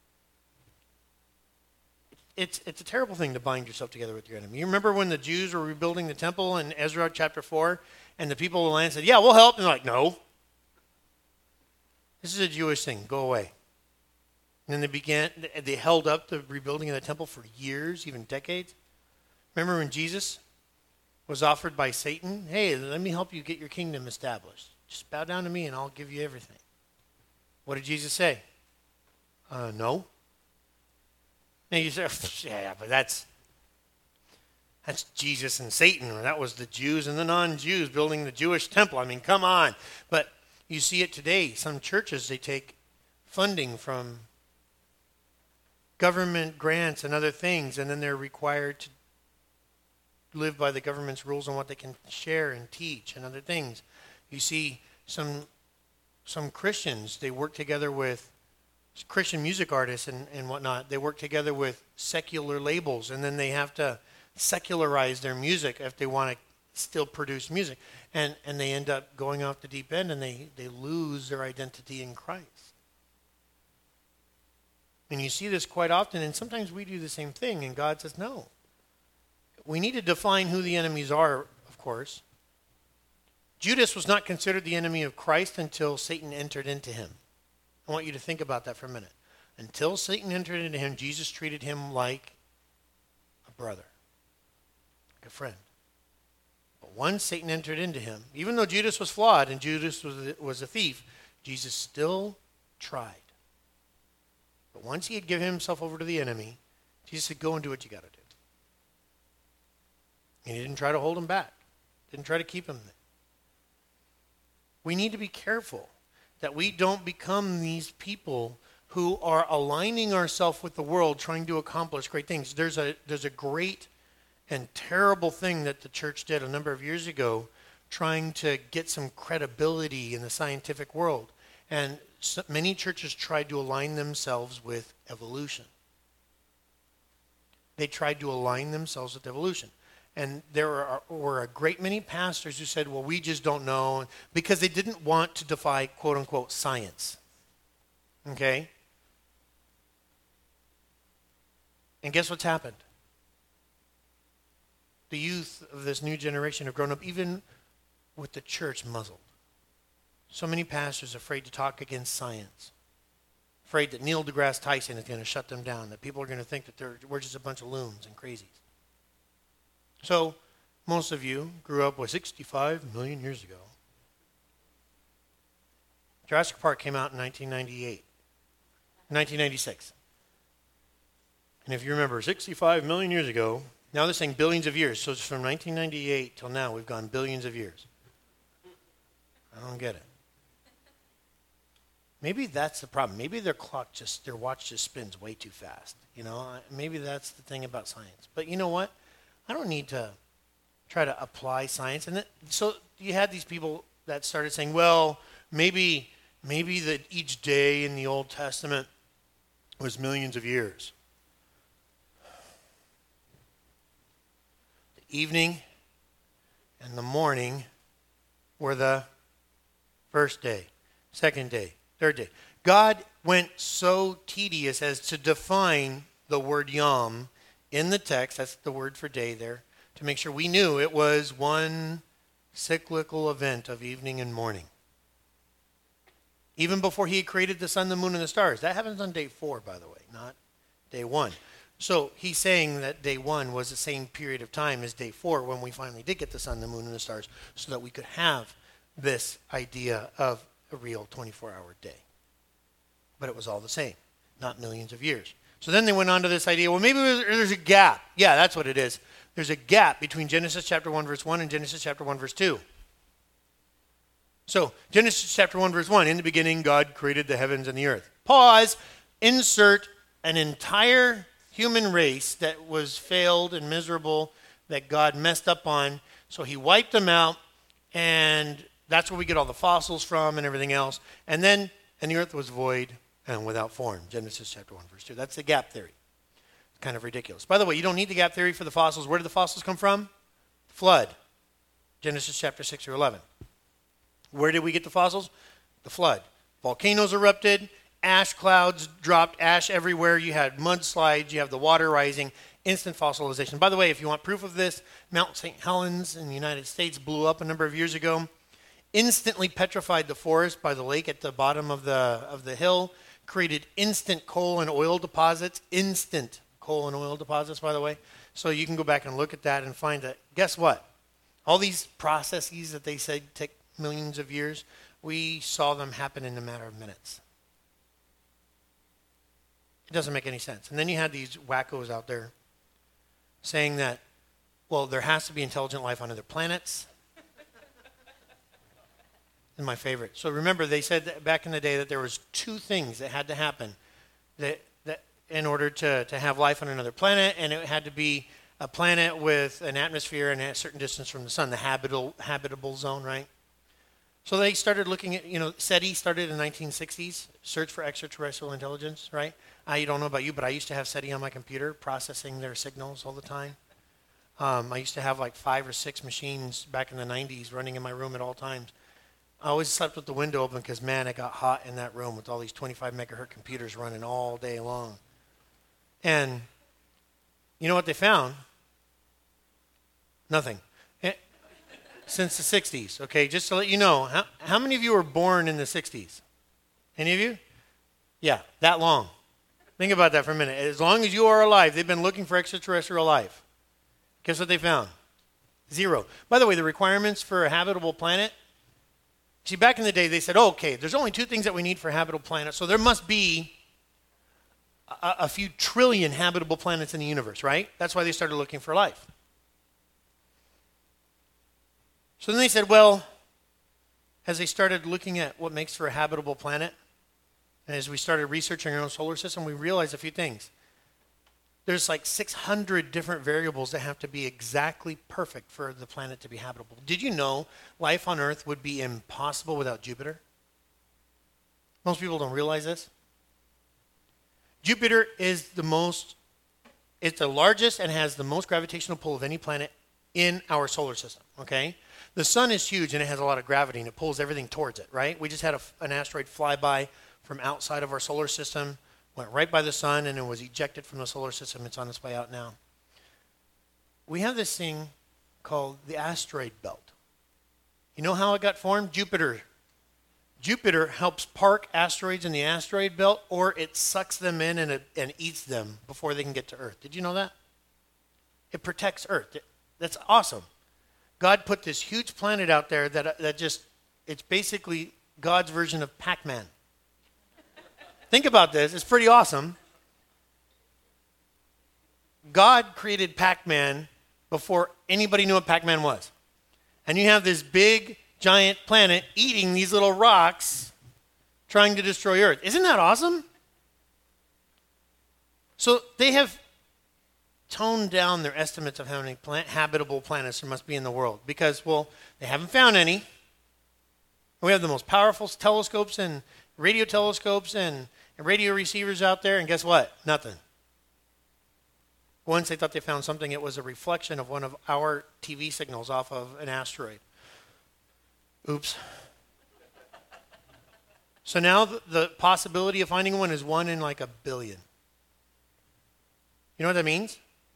It's it's a terrible thing to bind yourself together with your enemy. You remember when the Jews were rebuilding the temple in Ezra chapter four, and the people of the land said, yeah, we'll help. And they're like, no. This is a Jewish thing. Go away. And then they began, they held up the rebuilding of the temple for years, even decades. Remember when Jesus was offered by Satan, hey, let me help you get your kingdom established. Just bow down to me and I'll give you everything. What did Jesus say? Uh, no. And you say, yeah, but that's that's Jesus and Satan, or that was the Jews and the non-Jews building the Jewish temple. I mean, come on. But you see it today. Some churches, they take funding from government grants and other things, and then they're required to live by the government's rules on what they can share and teach and other things. You see some some Christians, they work together with Christian music artists and, and whatnot. They work together with secular labels, and then they have to secularize their music if they want to still produce music. And and they end up going off the deep end, and they, they lose their identity in Christ. And you see this quite often, and sometimes we do the same thing, and God says, no. We need to define who the enemies are, of course. Judas was not considered the enemy of Christ until Satan entered into him. I want you to think about that for a minute. Until Satan entered into him, Jesus treated him like a brother, like a friend. But once Satan entered into him, even though Judas was flawed and Judas was a, was a thief, Jesus still tried. But once he had given himself over to the enemy, Jesus said, go and do what you got to do. And he didn't try to hold him back. Didn't try to keep him there. We need to be careful that we don't become these people who are aligning ourselves with the world trying to accomplish great things. There's a there's a great and terrible thing that the church did a number of years ago, trying to get some credibility in the scientific world. And so many churches tried to align themselves with evolution. They tried to align themselves with evolution. And there are, were a great many pastors who said, well, we just don't know, because they didn't want to defy, quote unquote, science. Okay? And guess what's happened? The youth of this new generation have grown up even with the church muzzled. So many pastors afraid to talk against science. Afraid that Neil deGrasse Tyson is going to shut them down, that people are going to think that they're, we're just a bunch of loons and crazies. So, most of you grew up with sixty-five million years ago. Jurassic Park came out in nineteen ninety-eight, nineteen ninety-six. And if you remember, sixty-five million years ago, now they're saying billions of years. So it's from nineteen ninety-eight till now, we've gone billions of years. I don't get it. Maybe that's the problem. Maybe their clock just, their watch just spins way too fast. You know, maybe that's the thing about science. But you know what? I don't need to try to apply science. And then, so you had these people that started saying, well, maybe maybe that each day in the Old Testament was millions of years. The evening and the morning were the first day, second day, third day. God went so tedious as to define the word yom in the text, that's the word for day there, to make sure we knew it was one cyclical event of evening and morning. Even before he had created the sun, the moon, and the stars. That happens on day four, by the way, not day one. So he's saying that day one was the same period of time as day four when we finally did get the sun, the moon, and the stars so that we could have this idea of a real twenty-four hour day. But it was all the same, not millions of years. So then they went on to this idea, well, maybe there's a gap. Yeah, that's what it is. There's a gap between Genesis chapter one, verse one and Genesis chapter one, verse two. So Genesis chapter one, verse one, in the beginning, God created the heavens and the earth. Pause, insert an entire human race that was failed and miserable, that God messed up on. So he wiped them out, and that's where we get all the fossils from and everything else. And then, and the earth was void and without form. Genesis chapter one, verse two. That's the gap theory. It's kind of ridiculous. By the way, you don't need the gap theory for the fossils. Where did the fossils come from? Flood. Genesis chapter six or eleven. Where did we get the fossils? The flood. Volcanoes erupted, ash clouds dropped, ash everywhere. You had mudslides, you have the water rising, instant fossilization. By the way, if you want proof of this, Mount Saint Helens in the United States blew up a number of years ago, instantly petrified the forest by the lake at the bottom of the of the hill, created instant coal and oil deposits, instant coal and oil deposits, by the way. So you can go back and look at that and find that, guess what? All these processes that they said take millions of years, we saw them happen in a matter of minutes. It doesn't make any sense. And then you had these wackos out there saying that, well, there has to be intelligent life on other planets. And my favorite. So remember, they said that back in the day that there was two things that had to happen that, that in order to, to have life on another planet, and it had to be a planet with an atmosphere and a certain distance from the sun, the habitable, habitable zone, right? So they started looking at, you know, SETI started in the nineteen sixties, Search for Extraterrestrial Intelligence, right? I don't know about you, but I used to have SETI on my computer, processing their signals all the time. Um, I used to have like five or six machines back in the nineties running in my room at all times. I always slept with the window open because, man, it got hot in that room with all these twenty-five megahertz computers running all day long. And you know what they found? Nothing. Since the sixties, okay? Just to let you know, how, how many of you were born in the sixties? Any of you? Yeah, that long. Think about that for a minute. As long as you are alive, they've been looking for extraterrestrial life. Guess what they found? Zero. By the way, the requirements for a habitable planet, see, back in the day, they said, oh, okay, there's only two things that we need for a habitable planet, so there must be a, a few trillion habitable planets in the universe, right? That's why they started looking for life. So then they said, well, as they started looking at what makes for a habitable planet, and as we started researching our own solar system, we realized a few things. There's like six hundred different variables that have to be exactly perfect for the planet to be habitable. Did you know life on Earth would be impossible without Jupiter? Most people don't realize this. Jupiter is the most, it's the largest and has the most gravitational pull of any planet in our solar system, okay? The sun is huge and it has a lot of gravity and it pulls everything towards it, right? We just had a, an asteroid fly by from outside of our solar system, went right by the sun, and it was ejected from the solar system. It's on its way out now. We have this thing called the asteroid belt. You know how it got formed? Jupiter. Jupiter helps park asteroids in the asteroid belt, or it sucks them in and, it, and eats them before they can get to Earth. Did you know that? It protects Earth. It, that's awesome. God put this huge planet out there that, that just, it's basically God's version of Pac-Man. Think about this. It's pretty awesome. God created Pac-Man before anybody knew what Pac-Man was. And you have this big giant planet eating these little rocks, trying to destroy Earth. Isn't that awesome? So they have toned down their estimates of how many plant, habitable planets there must be in the world because, well, they haven't found any. We have the most powerful telescopes and radio telescopes and, and radio receivers out there, and guess what? Nothing. Once they thought they found something, it was a reflection of one of our T V signals off of an asteroid. Oops. So now the, the possibility of finding one is one in like a billion. You know what that means?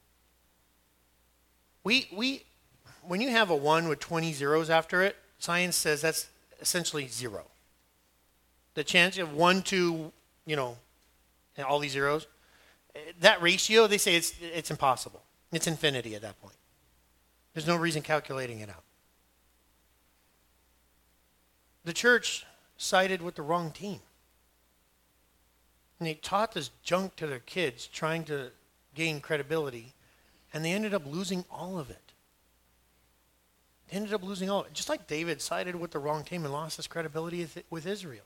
We, we, when you have a one with twenty zeros after it, science says that's essentially zero. The chance of one to, you know, and all these zeros, that ratio, they say it's it's impossible. It's infinity at that point. There's no reason calculating it out. The church sided with the wrong team. And they taught this junk to their kids trying to gain credibility, and they ended up losing all of it. They ended up losing all of it. Just like David sided with the wrong team and lost his credibility with Israel.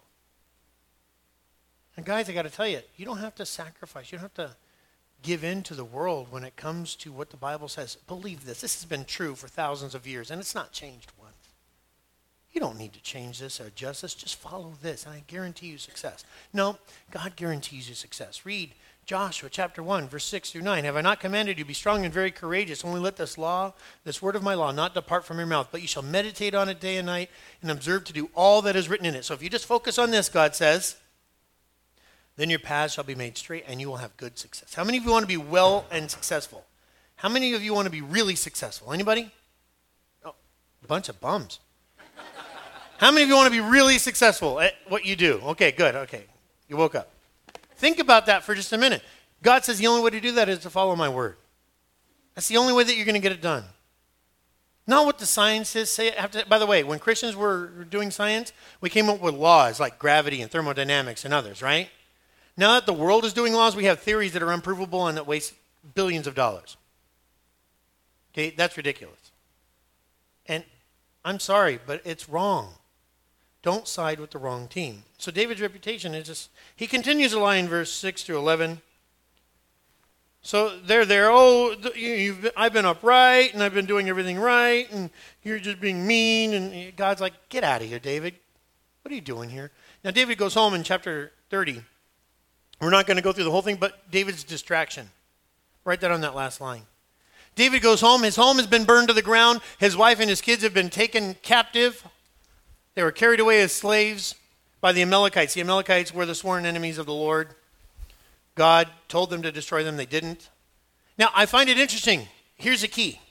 And guys, I got to tell you, you don't have to sacrifice. You don't have to give in to the world when it comes to what the Bible says. Believe this. This has been true for thousands of years, and it's not changed once. You don't need to change this or adjust this. Just follow this, and I guarantee you success. No, God guarantees you success. Read Joshua chapter one, verse six through nine. Have I not commanded you, be strong and very courageous? Only let this law, this word of my law, not depart from your mouth, but you shall meditate on it day and night and observe to do all that is written in it. So if you just focus on this, God says, then your paths shall be made straight and you will have good success. How many of you want to be well and successful? How many of you want to be really successful? Anybody? Oh, a bunch of bums. How many of you want to be really successful at what you do? Okay, good. Okay, you woke up. Think about that for just a minute. God says the only way to do that is to follow my word. That's the only way that you're going to get it done. Not what the scientists say. Have to, by the way, when Christians were doing science, we came up with laws like gravity and thermodynamics and others, right? Now that the world is doing laws, we have theories that are unprovable and that waste billions of dollars. Okay, that's ridiculous. And I'm sorry, but it's wrong. Don't side with the wrong team. So David's reputation is just, he continues to lie in verse six through eleven. So they're there, oh, you've, I've been upright and I've been doing everything right and you're just being mean. And God's like, get out of here, David. What are you doing here? Now David goes home in chapter thirty. We're not going to go through the whole thing, but David's distraction. Write that on that last line. David goes home. His home has been burned to the ground. His wife and his kids have been taken captive. They were carried away as slaves by the Amalekites. The Amalekites were the sworn enemies of the Lord. God told them to destroy them. They didn't. Now, I find it interesting. Here's the key.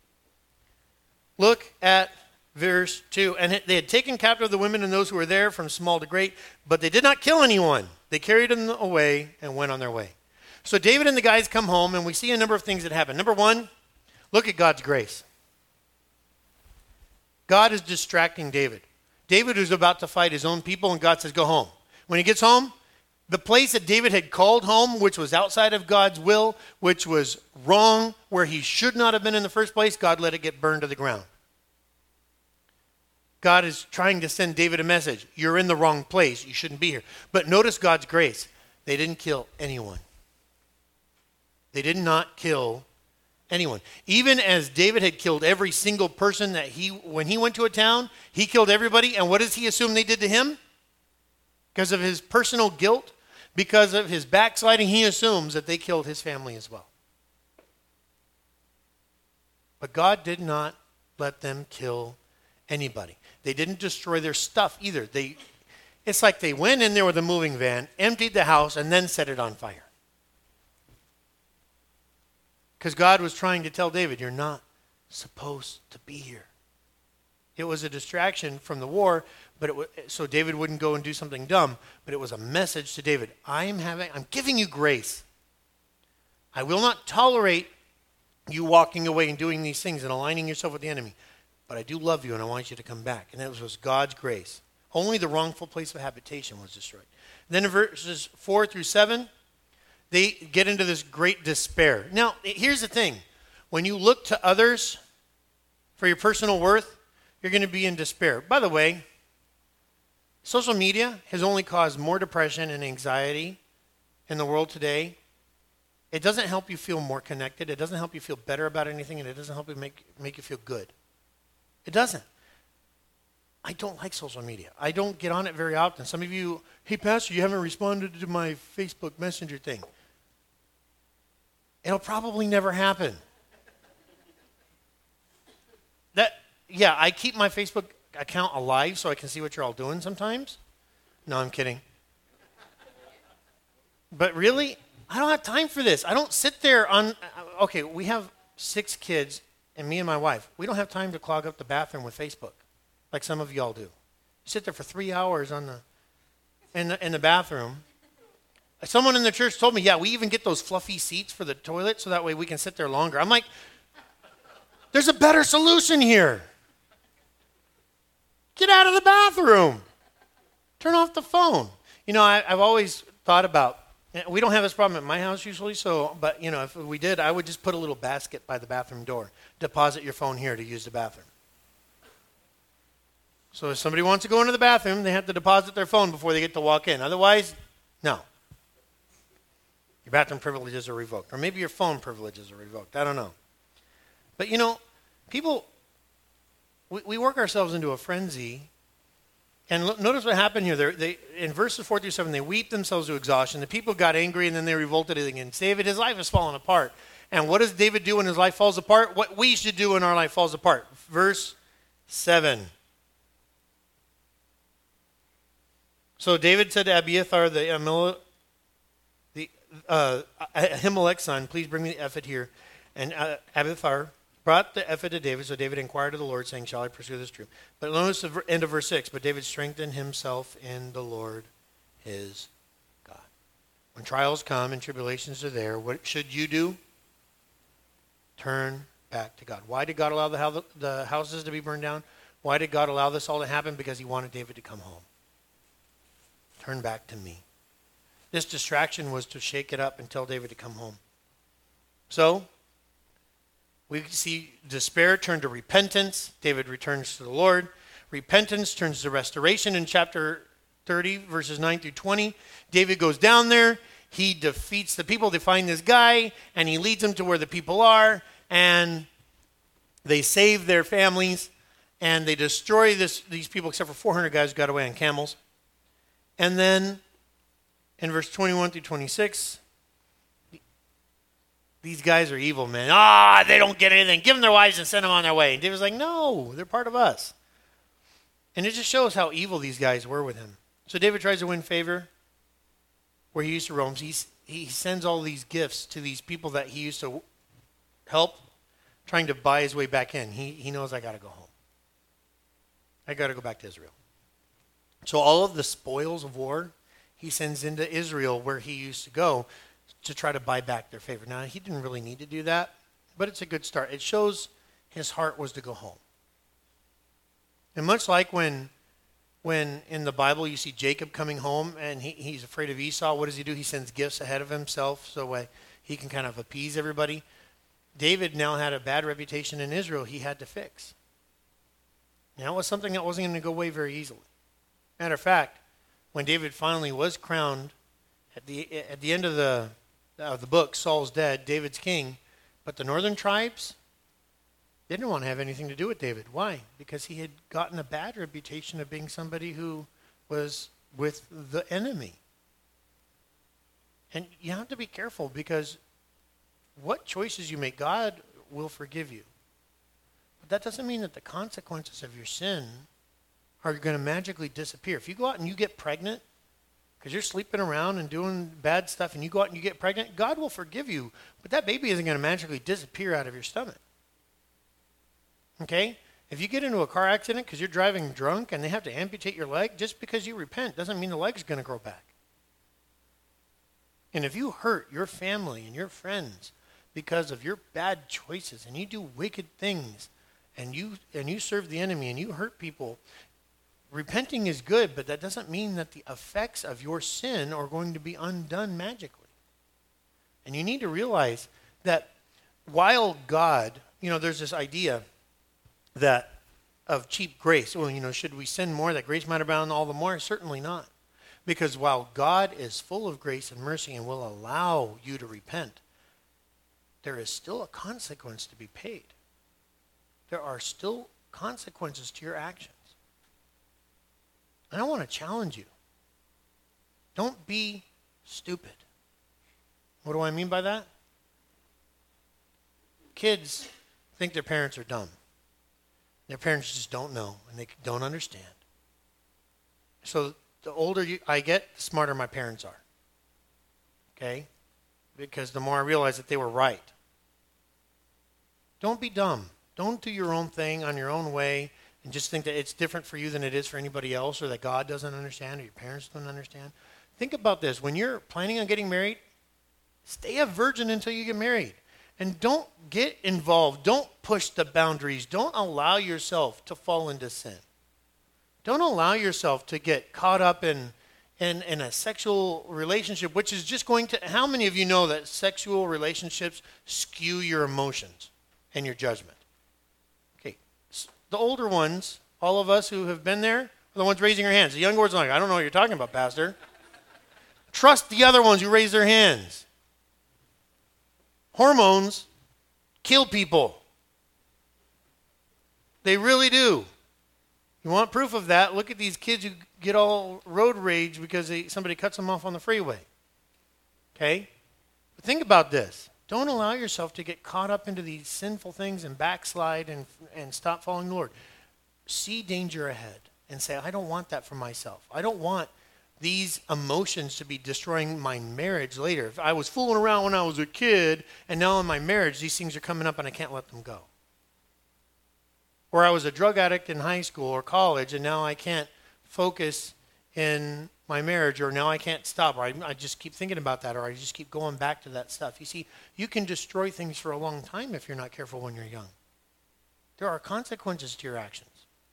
Look at verse two. And they had taken captive the women and those who were there from small to great, but they did not kill anyone. They carried them away and went on their way. So David and the guys come home, and we see a number of things that happen. Number one, look at God's grace. God is distracting David. David is about to fight his own people, and God says, go home. When he gets home, the place that David had called home, which was outside of God's will, which was wrong, where he should not have been in the first place, God let it get burned to the ground. God is trying to send David a message. You're in the wrong place. You shouldn't be here. But notice God's grace. They didn't kill anyone. They did not kill anyone. Even as David had killed every single person that he, when he went to a town, he killed everybody. And what does he assume they did to him? Because of his personal guilt, because of his backsliding, he assumes that they killed his family as well. But God did not let them kill anybody. They didn't destroy their stuff either. They, it's like they went in there with a moving van, emptied the house, and then set it on fire. Because God was trying to tell David, you're not supposed to be here. It was a distraction from the war, but it was, so David wouldn't go and do something dumb, but it was a message to David. I am having, I'm giving you grace. I will not tolerate you walking away and doing these things and aligning yourself with the enemy. But I do love you and I want you to come back. And that was, was God's grace. Only the wrongful place of habitation was destroyed. Then in verses four through seven, they get into this great despair. Now, here's the thing. When you look to others for your personal worth, you're going to be in despair. By the way, social media has only caused more depression and anxiety in the world today. It doesn't help you feel more connected. It doesn't help you feel better about anything, and it doesn't help you make, make you feel good. It doesn't. I don't like social media. I don't get on it very often. Some of you, hey, Pastor, you haven't responded to my Facebook Messenger thing. It'll probably never happen. That, yeah, I keep my Facebook account alive so I can see what you're all doing sometimes. No, I'm kidding. But really, I don't have time for this. I don't sit there on, okay, we have six kids, and me and my wife, we don't have time to clog up the bathroom with Facebook like some of y'all do. You sit there for three hours on the in the, in the bathroom. Someone in the church told me, yeah, we even get those fluffy seats for the toilet so that way we can sit there longer. I'm like, there's a better solution here. Get out of the bathroom. Turn off the phone. You know, I, I've always thought about, we don't have this problem at my house usually, so, but, you know, if we did, I would just put a little basket by the bathroom door. Deposit your phone here to use the bathroom. So if somebody wants to go into the bathroom, they have to deposit their phone before they get to walk in. Otherwise, no. Your bathroom privileges are revoked. Or maybe your phone privileges are revoked. I don't know. But, you know, people, we, we work ourselves into a frenzy. And look, notice what happened here. They're, they, in verses four through seven, they weep themselves to exhaustion. The people got angry, and then they revolted against David. His life has fallen apart. And what does David do when his life falls apart? What we should do when our life falls apart. Verse seven. So David said to Abiathar, the, Amil- the uh, Ahimelech's son, please bring me the ephod here. And uh, Abiathar brought the ephod to David. So David inquired of the Lord, saying, shall I pursue this troop? But notice the end of verse six. But David strengthened himself in the Lord his God. When trials come and tribulations are there, what should you do? Turn back to God. Why did God allow the, the houses to be burned down? Why did God allow this all to happen? Because he wanted David to come home. Turn back to me. This distraction was to shake it up and tell David to come home. So, we see despair turn to repentance. David returns to the Lord. Repentance turns to restoration in chapter thirty, verses nine through twenty. David goes down there. He defeats the people. They find this guy, and he leads them to where the people are, and they save their families, and they destroy this, these people, except for four hundred guys who got away on camels. And then in verse twenty-one through twenty-six, these guys are evil, man. Ah, they don't get anything. Give them their wives and send them on their way. And David's like, no, they're part of us. And it just shows how evil these guys were with him. So David tries to win favor where he used to roam. He's, he sends all these gifts to these people that he used to help, trying to buy his way back in. He, he knows I got to go home. I got to go back to Israel. So all of the spoils of war, he sends into Israel where he used to go to try to buy back their favor. Now, he didn't really need to do that, but it's a good start. It shows his heart was to go home. And much like when when in the Bible you see Jacob coming home and he, he's afraid of Esau, what does he do? He sends gifts ahead of himself so uh, he can kind of appease everybody. David now had a bad reputation in Israel he had to fix. Now, it was something that wasn't going to go away very easily. Matter of fact, when David finally was crowned, at the at the end of the of the book, Saul's dead, David's king, but the northern tribes, they didn't want to have anything to do with David. Why? Because he had gotten a bad reputation of being somebody who was with the enemy. And you have to be careful because what choices you make, God will forgive you. But that doesn't mean that the consequences of your sin are going to magically disappear. If you go out and you get pregnant because you're sleeping around and doing bad stuff and you go out and you get pregnant, God will forgive you, but that baby isn't going to magically disappear out of your stomach. Okay? If you get into a car accident because you're driving drunk and they have to amputate your leg, just because you repent doesn't mean the leg's going to grow back. And if you hurt your family and your friends because of your bad choices and you do wicked things and you and you serve the enemy and you hurt people, repenting is good, but that doesn't mean that the effects of your sin are going to be undone magically. And you need to realize that while God, you know, there's this idea that of cheap grace. Well, you know, should we sin more that grace might abound all the more? Certainly not. Because while God is full of grace and mercy and will allow you to repent, there is still a consequence to be paid. There are still consequences to your actions. And I want to challenge you. Don't be stupid. What do I mean by that? Kids think their parents are dumb. Their parents just don't know and they don't understand. So the older you, I get, the smarter my parents are. Okay? Because the more I realize that they were right. Don't be dumb. Don't do your own thing on your own way and just think that it's different for you than it is for anybody else, or that God doesn't understand or your parents don't understand. Think about this. When you're planning on getting married, stay a virgin until you get married. And don't get involved. Don't push the boundaries. Don't allow yourself to fall into sin. Don't allow yourself to get caught up in, in, in a sexual relationship, which is just going to... How many of you know that sexual relationships skew your emotions and your judgment? Okay, the older ones, all of us who have been there, are the ones raising your hands. The younger ones are like, I don't know what you're talking about, Pastor. Trust the other ones who raise their hands. Hormones kill people. They really do. You want proof of that? Look at these kids who get all road rage because they, somebody cuts them off on the freeway. Okay? But think about this. Don't allow yourself to get caught up into these sinful things and backslide and, and stop following the Lord. See danger ahead and say, I don't want that for myself. I don't want these emotions to be destroying my marriage later. If I was fooling around when I was a kid, and now in my marriage, these things are coming up and I can't let them go. Or I was a drug addict in high school or college, and now I can't focus in my marriage, or now I can't stop, or I, I just keep thinking about that, or I just keep going back to that stuff. You see, you can destroy things for a long time if you're not careful when you're young. There are consequences to your actions.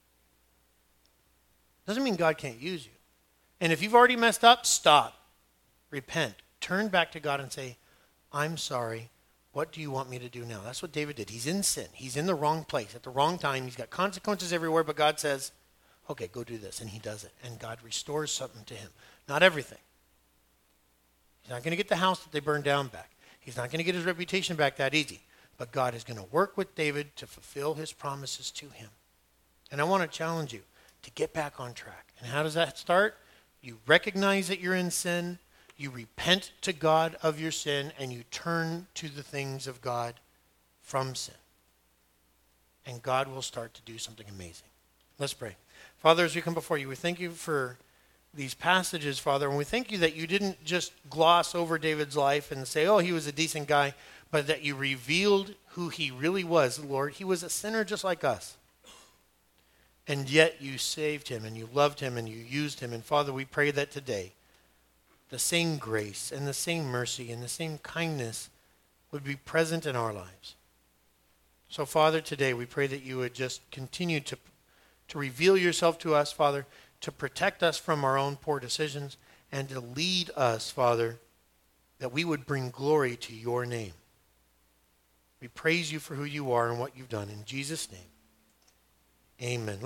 Doesn't mean God can't use you. And if you've already messed up, stop. Repent. Turn back to God and say, I'm sorry. What do you want me to do now? That's what David did. He's in sin. He's in the wrong place at the wrong time. He's got consequences everywhere, but God says, okay, go do this. And he does it. And God restores something to him. Not everything. He's not going to get the house that they burned down back. He's not going to get his reputation back that easy. But God is going to work with David to fulfill his promises to him. And I want to challenge you to get back on track. And how does that start? You recognize that you're in sin. You repent to God of your sin, and you turn to the things of God from sin. And God will start to do something amazing. Let's pray. Father, as we come before you, we thank you for these passages, Father, and we thank you that you didn't just gloss over David's life and say, oh, he was a decent guy, but that you revealed who he really was, Lord. He was a sinner just like us. And yet you saved him, and you loved him, and you used him. And Father, we pray that today, the same grace and the same mercy and the same kindness would be present in our lives. So, Father, today we pray that you would just continue to, to reveal yourself to us, Father, to protect us from our own poor decisions, and to lead us, Father, that we would bring glory to your name. We praise you for who you are and what you've done. In Jesus' name, amen.